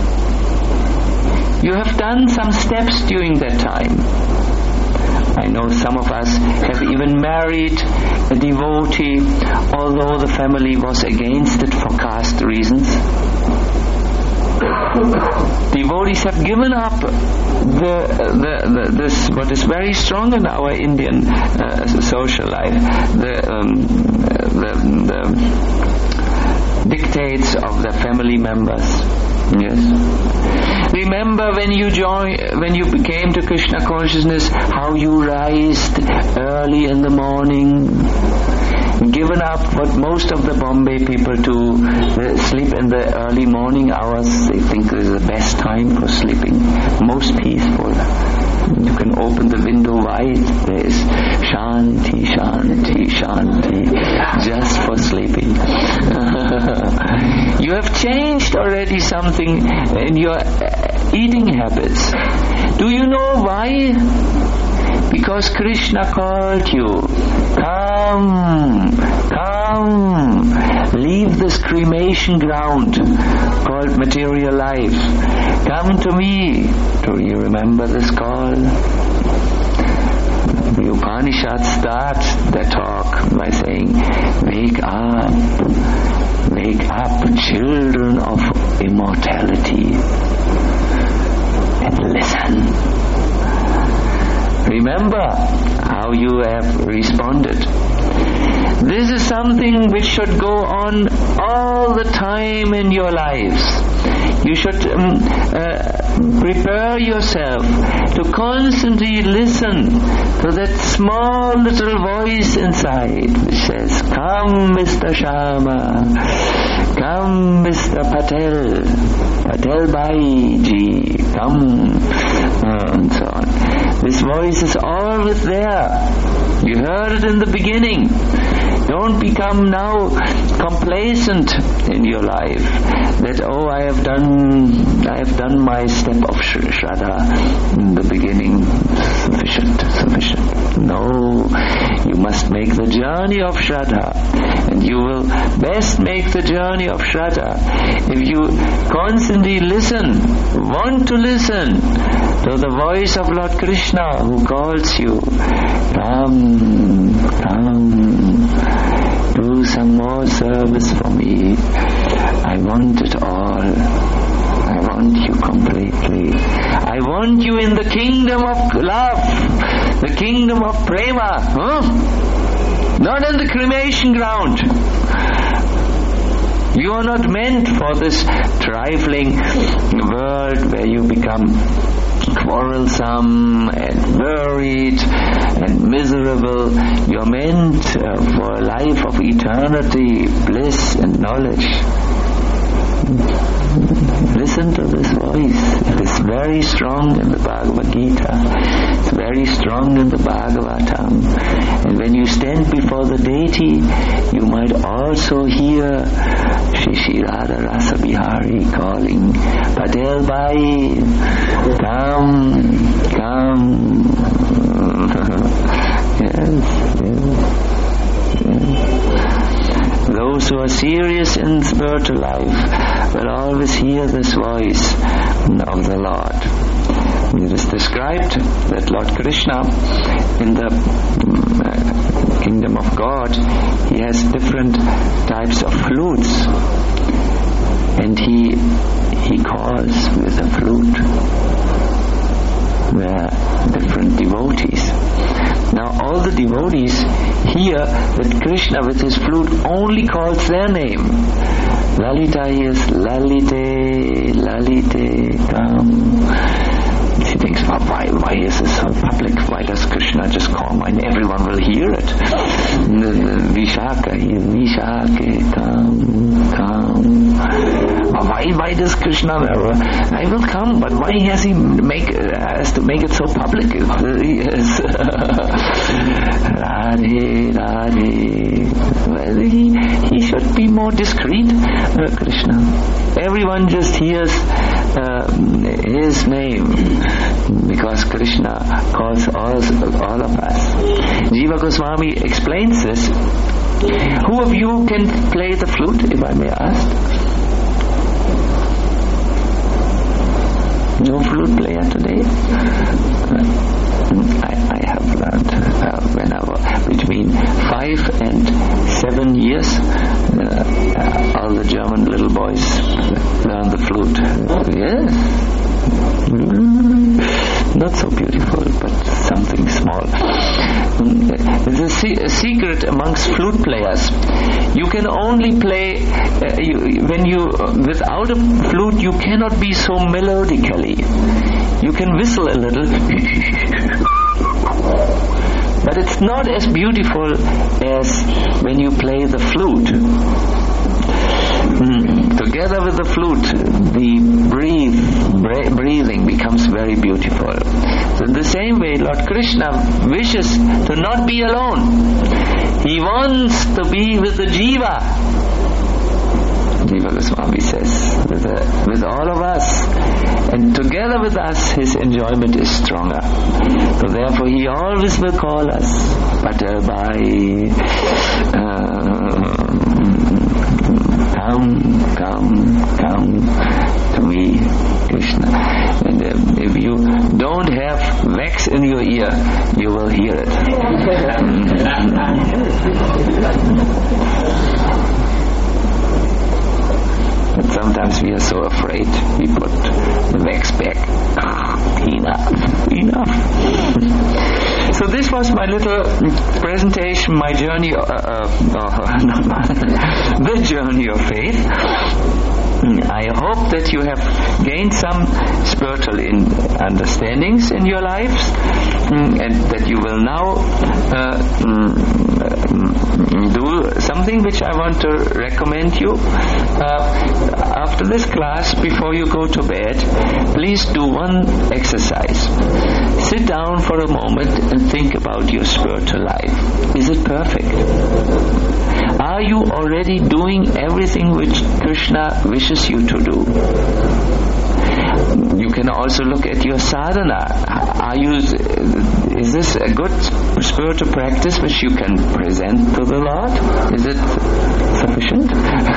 You have done some steps during that time. I know some of us have even married a devotee, although the family was against it for caste reasons. Devotees have given up the, the, the this what is very strong in our Indian uh, social life, the, um, the, the dictates of the family members. Yes. Remember when you joined, when you came to Krishna consciousness, how you rised early in the morning, given up what most of the Bombay people do, they sleep in the early morning hours. They think it is the best time for sleeping, most peaceful. You can open the window wide. There is shanti, shanti, shanti, just for sleeping. You have changed already something in your eating habits. Do you know why? because Krishna called you. Come, come, leave this cremation ground called material life. Come to me. Do you remember this call? The Upanishads start their talk by saying, wake up, wake up, children of immortality, and listen. Remember how you have responded. This is something which should go on all the time in your lives. You should um, uh, prepare yourself to constantly listen to that small little voice inside which says, come Mister Sharma, come Mister Patel, Patel Bhai ji, come, uh, and so on. This voice is always there. You heard it in the beginning. Don't become now complacent in your life that, oh, I have done I have done my step of Shraddha in the beginning. Sufficient, sufficient. No, you must make the journey of Shraddha, and you will best make the journey of Shraddha if you constantly listen, want to listen to the voice of Lord Krishna who calls you. Come, come. Do some more service for me. I want it all. I want you completely. I want you in the kingdom of love, the kingdom of prema. Huh? Not in the cremation ground. You are not meant for this trifling world where you become quarrelsome and worried and miserable. You are meant uh, for a life of eternity, bliss and knowledge. Listen to this voice. It is very strong in the Bhagavad Gita. It's very strong in the Bhagavatam. And when you stand before the deity, you might also hear Shri Shri Radha Rasa Bihari calling, Patel Bhai, come, come. Yes, yes, yes. Those who are serious in spiritual life will always hear this voice of the Lord. It is described that Lord Krishna in the uh, kingdom of God, he has different types of flutes, and he he calls with a flute where different devotees. Now all the devotees hear that Krishna with his flute only calls their name. Lalita is Lalite, Lalite, come. She thinks, well, why, why is this so public? Why does Krishna just call mine? Everyone will hear it. Vishaka, Vishake, come, come. Why, why does Krishna? I will come, but why has he make has to make it so public? Yes. Radhe, Radhe. Well, he he should be more discreet, uh, Krishna. Everyone just hears uh, his name, because Krishna calls all, all of us. Jiva Goswami explains this. Who of you can play the flute, if I may ask? No flute player today? I, I have learned uh, when I was between five and seven years, uh, uh, all the German little boys learn the flute. Yes. Not so beautiful, but something small. There's a, se- a secret amongst flute players. You can only play uh, you, when you uh, without a flute. You cannot be so melodically. You can whistle a little, but it's not as beautiful as when you play the flute. Mm. Together with the flute, the breathe, bre- breathing becomes very beautiful. So in the same way, Lord Krishna wishes to not be alone. He wants to be with the Jiva. Jiva Goswami says, with, the, with all of us. And together together with us, his enjoyment is stronger. So therefore he always will call us, Butterby, uh, come, come, come to me, Krishna. And uh, if you don't have wax in your ear, you will hear it. But sometimes we are so afraid, we put the wax back. Ah, enough, enough. So this was my little presentation, my journey, uh, uh, not my, the journey of faith. I hope that you have gained some spiritual in understandings in your lives, and that you will now uh, do something which I want to recommend you. Uh, after this class, before you go to bed, please do one exercise. Sit down for a moment and think about your spiritual life. Is it perfect? Are you already doing everything which Krishna wishes you to do? You can also look at your sadhana. Are you, is this a good spiritual practice which you can present to the Lord? Is it sufficient?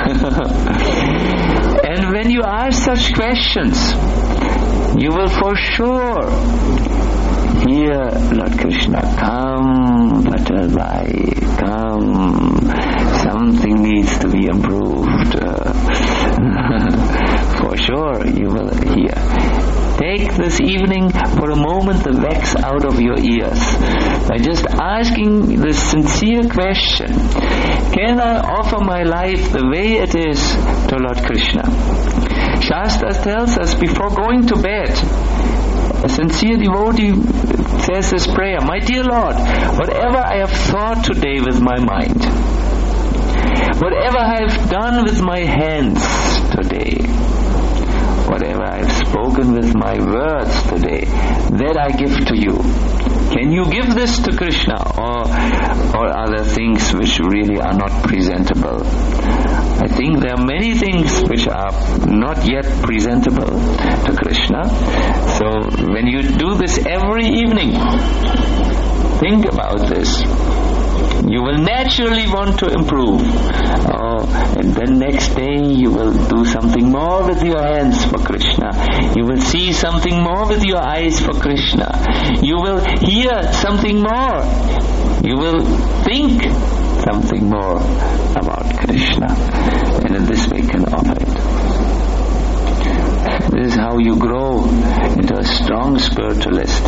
And when you ask such questions, you will for sure hear Lord Krishna, come, Butterby, come, something needs to be improved. Uh, for sure you will hear. Take this evening for a moment the wax out of your ears by just asking this sincere question, can I offer my life the way it is to Lord Krishna? Shastra tells us before going to bed, a sincere devotee says this prayer, my dear Lord, whatever I have thought today with my mind, whatever I have done with my hands today, whatever I have spoken with my words today, that I give to you. Can you give this to Krishna, or or other things which really are not presentable? I think there are many things which are not yet presentable to Krishna. So when you do this every evening, think about this. You will naturally want to improve. Oh, and then next day you will do something more with your hands for Krishna. You will see something more with your eyes for Krishna. You will hear something more. You will think something more about Krishna. And in this way can offer it. This is how you grow into a strong spiritualist.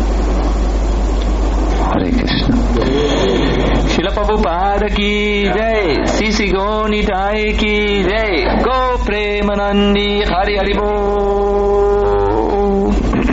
Hare Krishna. Srila Prabhupada ki jai, Sisi Goni Tai ki jai, Go Premanandi Hari Hari Bo.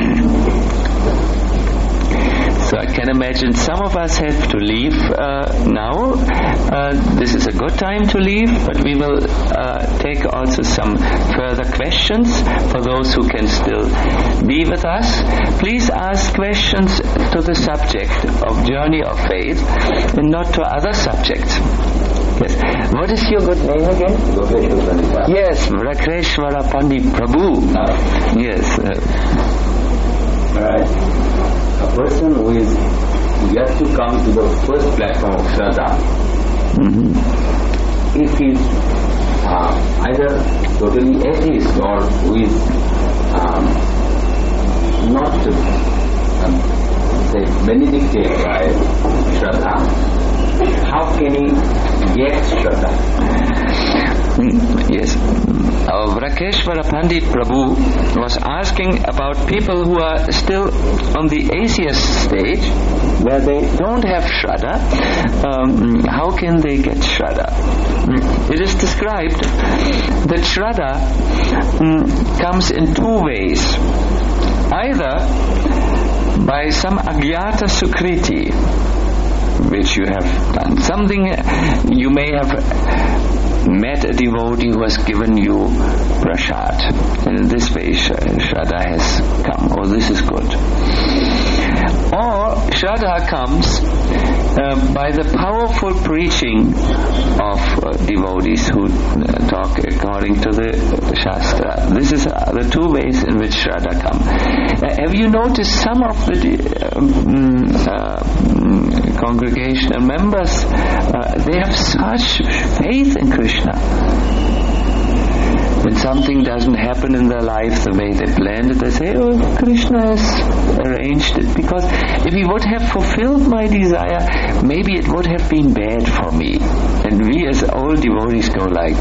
So I can imagine some of us have to leave uh, now. Uh, this is a good time to leave, but we will uh, take also some further questions for those who can still be with us. Please ask questions to the subject of Journey of Faith and not to other subjects. Yes. What is your good name again? Yes, Rakeshwara Pandit Prabhu. Yes. Uh, right. A person who is yet to come to the first platform of Shraddha, mm-hmm. if he is uh, either totally atheist or who is um, not um, say benedicted by Shraddha, how can he get Shraddha? Yes. Uh, Rakeshwara Pandit Prabhu was asking about people who are still on the atheist stage, where they don't have Shraddha. Um, how can they get Shraddha? It is described that Shraddha um, comes in two ways. Either by some Agyata Sukriti, which you have done. Something you may have met a devotee who has given you prasad, and in this way Shraddha has come. Oh, this is good. Or Shraddha comes uh, by the powerful preaching of uh, devotees who uh, talk according to the Shastra. This is uh, the two ways in which Shraddha come. Uh, have you noticed some of the um, uh, congregational members, uh, they have such faith in Krishna. When something doesn't happen in their life the way they planned it, they say, oh, Krishna has arranged it. Because if he would have fulfilled my desire, maybe it would have been bad for me. And we as old devotees go like,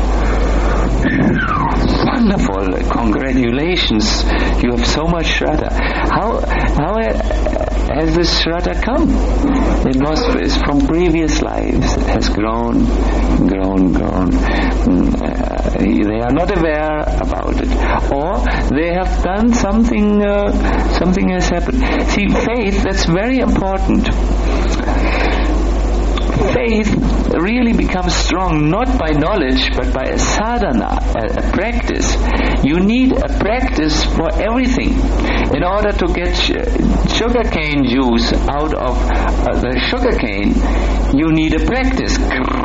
wonderful, congratulations, you have so much Shraddha. How, how has this Shraddha come? It was from previous lives, it has grown, grown, grown. Uh, they are not aware about it. Or they have done something, uh, something has happened. See, faith, that's very important. Faith really becomes strong not by knowledge but by a sadhana, a, a practice. You need a practice for everything. In order to get sh- sugarcane juice out of uh, the sugarcane, you need a practice.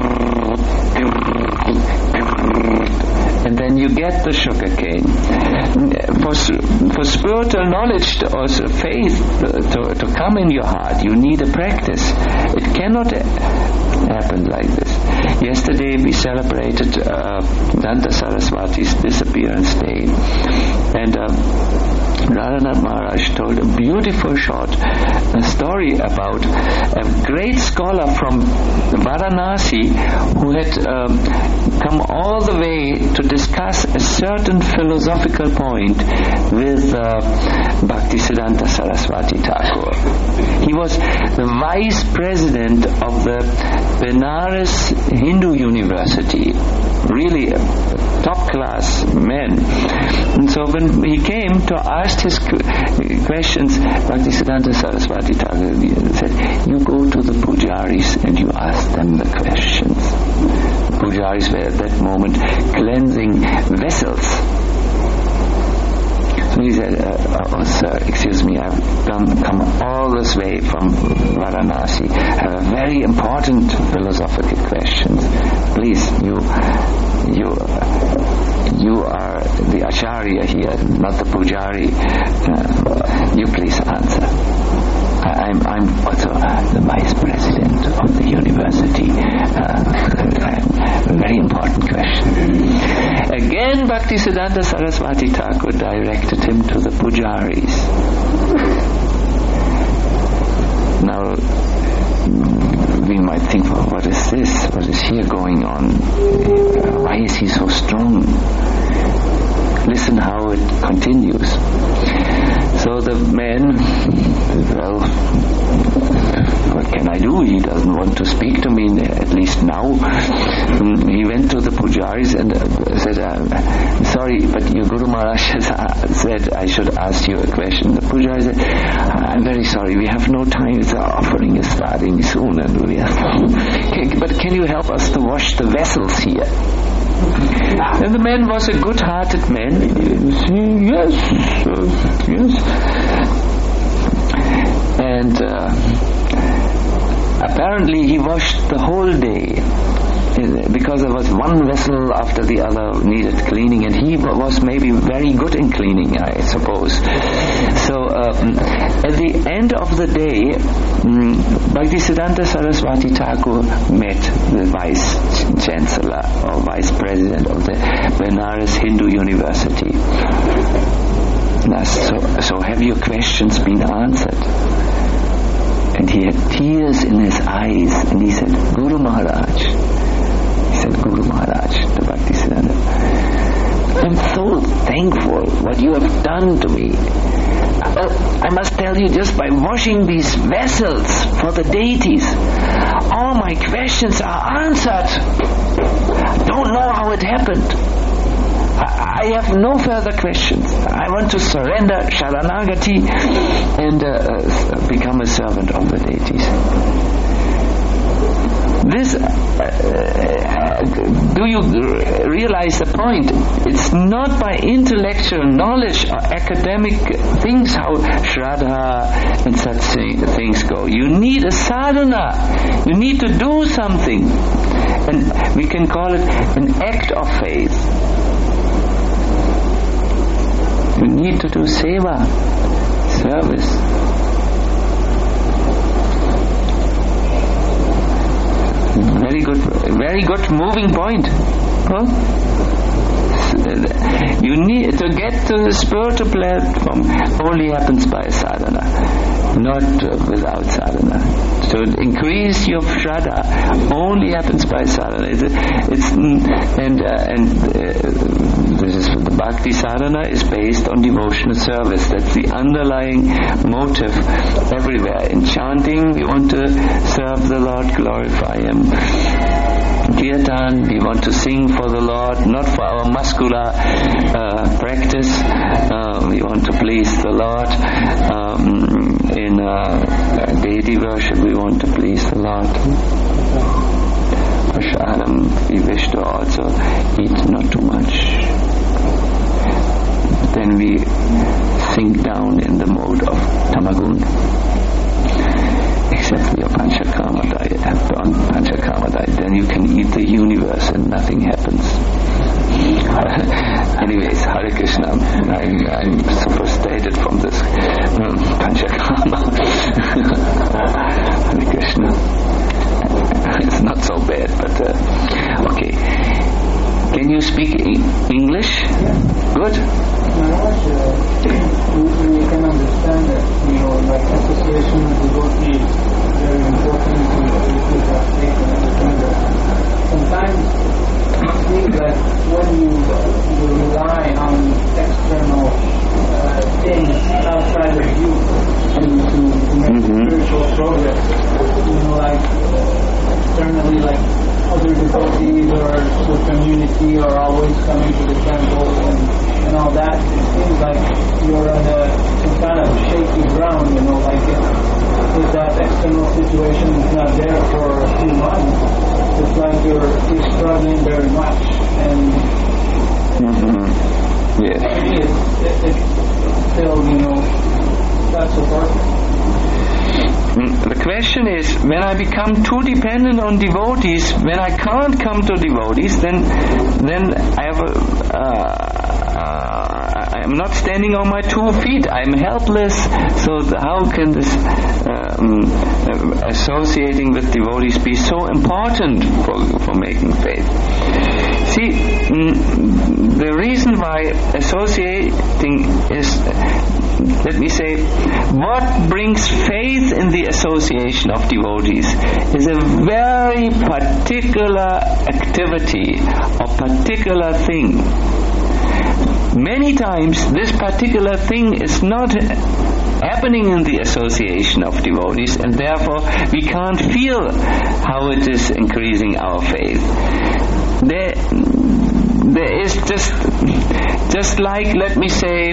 And then you get the sugarcane. For, for spiritual knowledge or faith to, to come in your heart, you need a practice. It cannot happen like this. Yesterday we celebrated uh, Danta Saraswati's disappearance day, and uh, Radhanath Maharaj told a beautiful short uh, story about a great scholar from Varanasi who had um, come all the way to discuss a certain philosophical point with uh, Bhaktisiddhanta Saraswati Thakur. He was the vice president of the Benares Hindu University, really a top class man. And so when he came to ask his questions, Bhaktisiddhanta Saraswati Thakur said, you go to the pujaris and you ask them the questions. The pujaris were at that moment cleansing vessels. So he said, uh, oh sir, excuse me, I've come, come all this way from Varanasi. I have a very important philosophical questions. Please, you, you, you are the acharya here, not the pujari. Uh, you please answer. I'm, I'm also the vice president of the university. Uh, a very important question. Again, Bhaktisiddhanta Saraswati Thakur directed him to the pujaris. Now, we might think, well, what is this? What is here going on? Why is he so strong? Listen how it continues. So the man, well, what can I do? He doesn't want to speak to me, at least now. He went to the pujaris and said, uh, sorry, but your Guru Maharaj has said I should ask you a question. The pujari said, I'm very sorry, we have no time, the offering is starting soon. And we have, but can you help us to wash the vessels here? And the man was a good-hearted man. Yes, uh, yes. And uh, apparently he washed the whole day, because there was one vessel after the other needed cleaning, and he was maybe very good in cleaning, I suppose. So um, at the end of the day, um, Bhaktisiddhanta Saraswati Thakur met the Vice Chancellor or Vice President of the Benares Hindu University. Now, so, so have your questions been answered? And he had tears in his eyes, and he said, Guru Maharaj, he said, Guru Maharaj to Bhaktisiddhanta, I'm so thankful what you have done to me. Uh, I must tell you, just by washing these vessels for the deities, all my questions are answered. I don't know how it happened. I have no further questions. I want to surrender Sharanagati and uh, uh, become a servant of the deities. this, uh, do you realize the point? It's not by intellectual knowledge or academic things how Shraddha and such things go. You need a sadhana. You need to do something. And we can call it an act of faith. You need to do seva, service. Very good, very good moving point. Huh? You need to get to the spiritual platform. Only happens by sadhana, not uh, without sadhana. So increase your shraddha only happens by sadhana. It's, it's and uh, and uh, this is the bhakti sadhana is based on devotional service. That's the underlying motive everywhere. In chanting, we want to serve the Lord, glorify Him. Kirtan, we want to sing for the Lord, not for our muscular uh, practice. Uh, we want to please the Lord. Um, in uh, deity worship, we want to please the Lord. Prasadam, we wish to also eat not too much. Then we sink down in the mode of tamagun. Except for your panchakarma diet, on panchakarma diet, then you can eat the universe and nothing happens. Anyways, Hare Krishna. I'm, I'm superstated from this um, panchakarma. Hare Krishna. It's not so bad, but uh, okay. Can you speak e- English? Yeah. Good. Maharaj, uh, we, we can understand that, you know, like association with devotees is very important to increase our faith and everything, but sometimes it seems that when you, you rely on external uh, things outside of you to, to, to make mm-hmm. spiritual progress, you know, like uh, externally, like other devotees or the community are always coming to the temple and, and all that, it seems like you're on a, some kind of shaky ground, you know, like if, if that external situation is not there for a few months, it's like you're, you're struggling very much. And mm-hmm. yeah. maybe it's, it, it's still, you know, not so perfect. The question is, when I become too dependent on devotees, when I can't come to devotees, then then I have a, uh, uh, I'm not standing on my two feet. I'm helpless. So how can this um, associating with devotees be so important for for making faith? See, the reason why associating is, let me say, what brings faith in the association of devotees is a very particular activity or particular thing. Many times this particular thing is not happening in the association of devotees, and therefore we can't feel how it is increasing our faith. There, there is just, just like, let me say,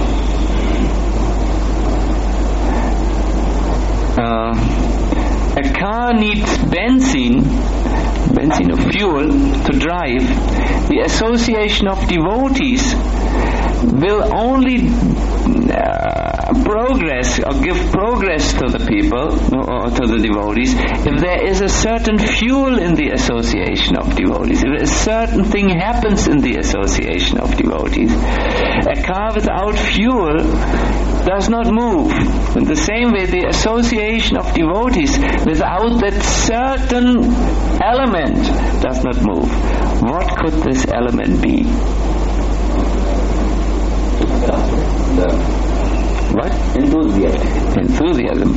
uh, a car needs benzene, benzene of fuel to drive. The association of devotees will only uh, progress or give progress to the people or to the devotees if there is a certain fuel in the association of devotees, if a certain thing happens in the association of devotees. A car without fuel does not move. In the same way, the association of devotees without that certain element does not move. What could this element be? The what? Enthusiasm. Enthusiasm.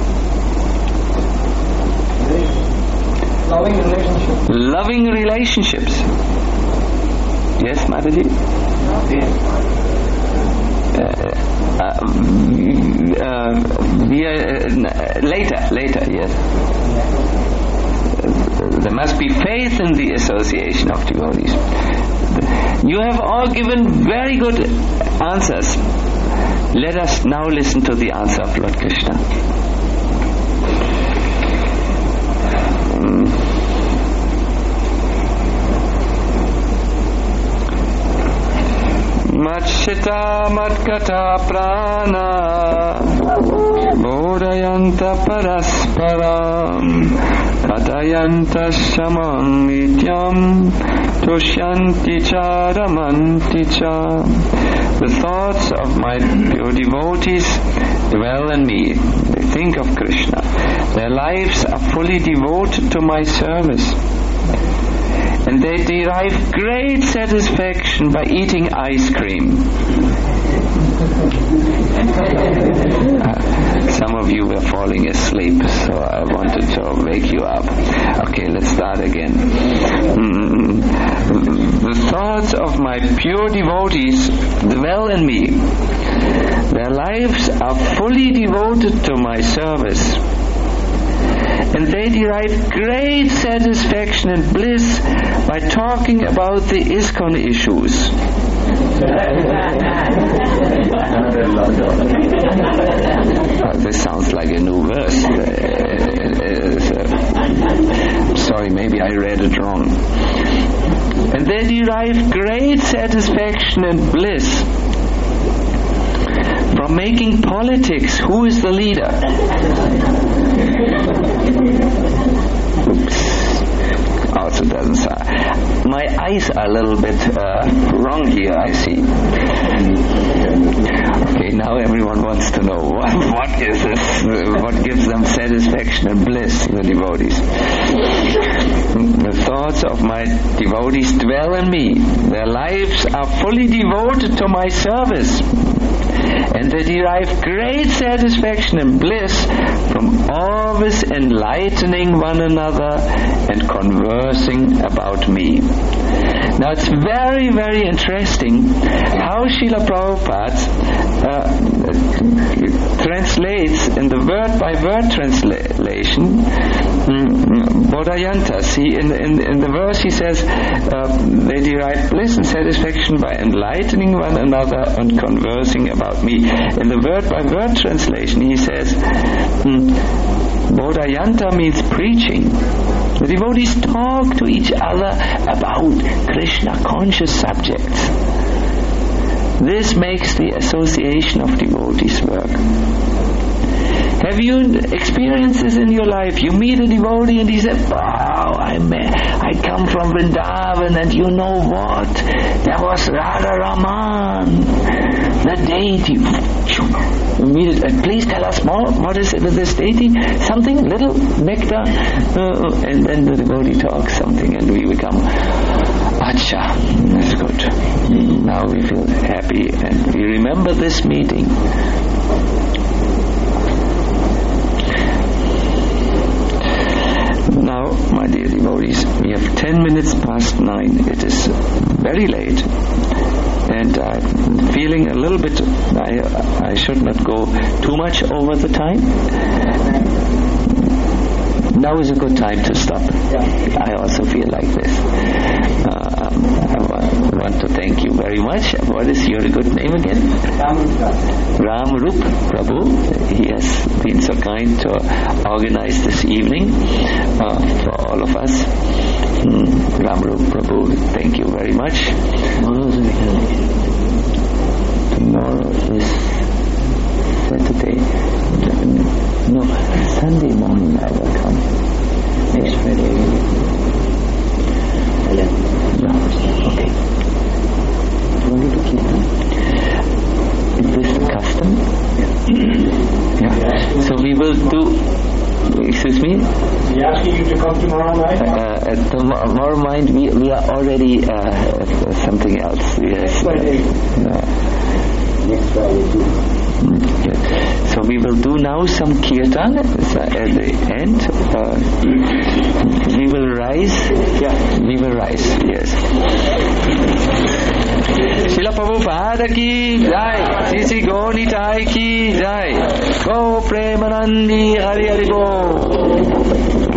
Loving relationships. Loving relationships. Yes, Mataji? Uh, uh, uh, we are, uh, later, later, yes. Uh, there must be faith in the association of devotees. You have all given very good answers. Let us now listen to the answer of Lord Krishna. Um, Matshita matkata prana bodhayanta parasparam katayanta shamam nityam tushyanti cha ramanti cha. The thoughts of my pure devotees dwell in me. They think of Krishna. Their lives are fully devoted to my service. And they derive great satisfaction by eating ice cream. uh, some of you were falling asleep, so I wanted to wake you up. Okay, let's start again. Mm, the thoughts of my pure devotees dwell in me. Their lives are fully devoted to my service. And they derive great satisfaction and bliss by talking about the ISKCON issues. uh, this sounds like a new verse. Uh, uh, sorry, maybe I read it wrong. And they derive great satisfaction and bliss from making politics. Who is the leader? Oops. Also doesn't sound. My eyes are a little bit uh, wrong here, I see. Okay, now everyone wants to know what, what is this? What gives them satisfaction and bliss, the devotees? The thoughts of my devotees dwell in me. Their lives are fully devoted to my service. And they derive great satisfaction and bliss from always enlightening one another and conversing about me. Now it's very, very interesting how Srila Prabhupada uh, translates in the word-by-word translation um, Bodhayantas. He, in, in, in the verse he says uh, they derive bliss and satisfaction by enlightening one another and conversing about me. In the word-by-word translation he says um, Bodhayanta means preaching. The devotees talk to each other about Krishna conscious subjects. This makes the association of devotees work. Have you experienced this in your life? You meet a devotee and he said, wow, I'm, I come from Vrindavan, and you know what? There was Radha Raman, the deity. You meet it, and please tell us more. What is it with this deity? Something, little nectar. Uh, and then the devotee talks something and we become, Acha, that's good. Now we feel happy and we remember this meeting. Now, my dear devotees, we have ten minutes past nine. It is very late, and I'm feeling a little bit, I, I should not go too much over the time. Now is a good time to stop. I also feel like this. Uh, I want, want to thank you very much. What is your good name again? Ram Rup Prabhu. He has been so kind to organize this evening uh, for all of us. Mm, Ram Rup Prabhu, thank you very much. Tomorrow is Saturday. No, Sunday morning I will come. Next Friday. No, okay. Do you want to keep them? Is this the custom? Yeah. Yeah. So we will do. Excuse me? He asking you to come tomorrow night? Uh, uh, tomorrow night we we are already uh, uh, something else. Yes. Friday. Uh, Next Friday too. Yes. So we will do now some kirtan at the end. Uh, we will rise. Yeah, we will rise. Yes. Srila Prabhupada ki jai. Sri Sri Gaur Nitai ki jai. Go Premanandi Hari Hari Go.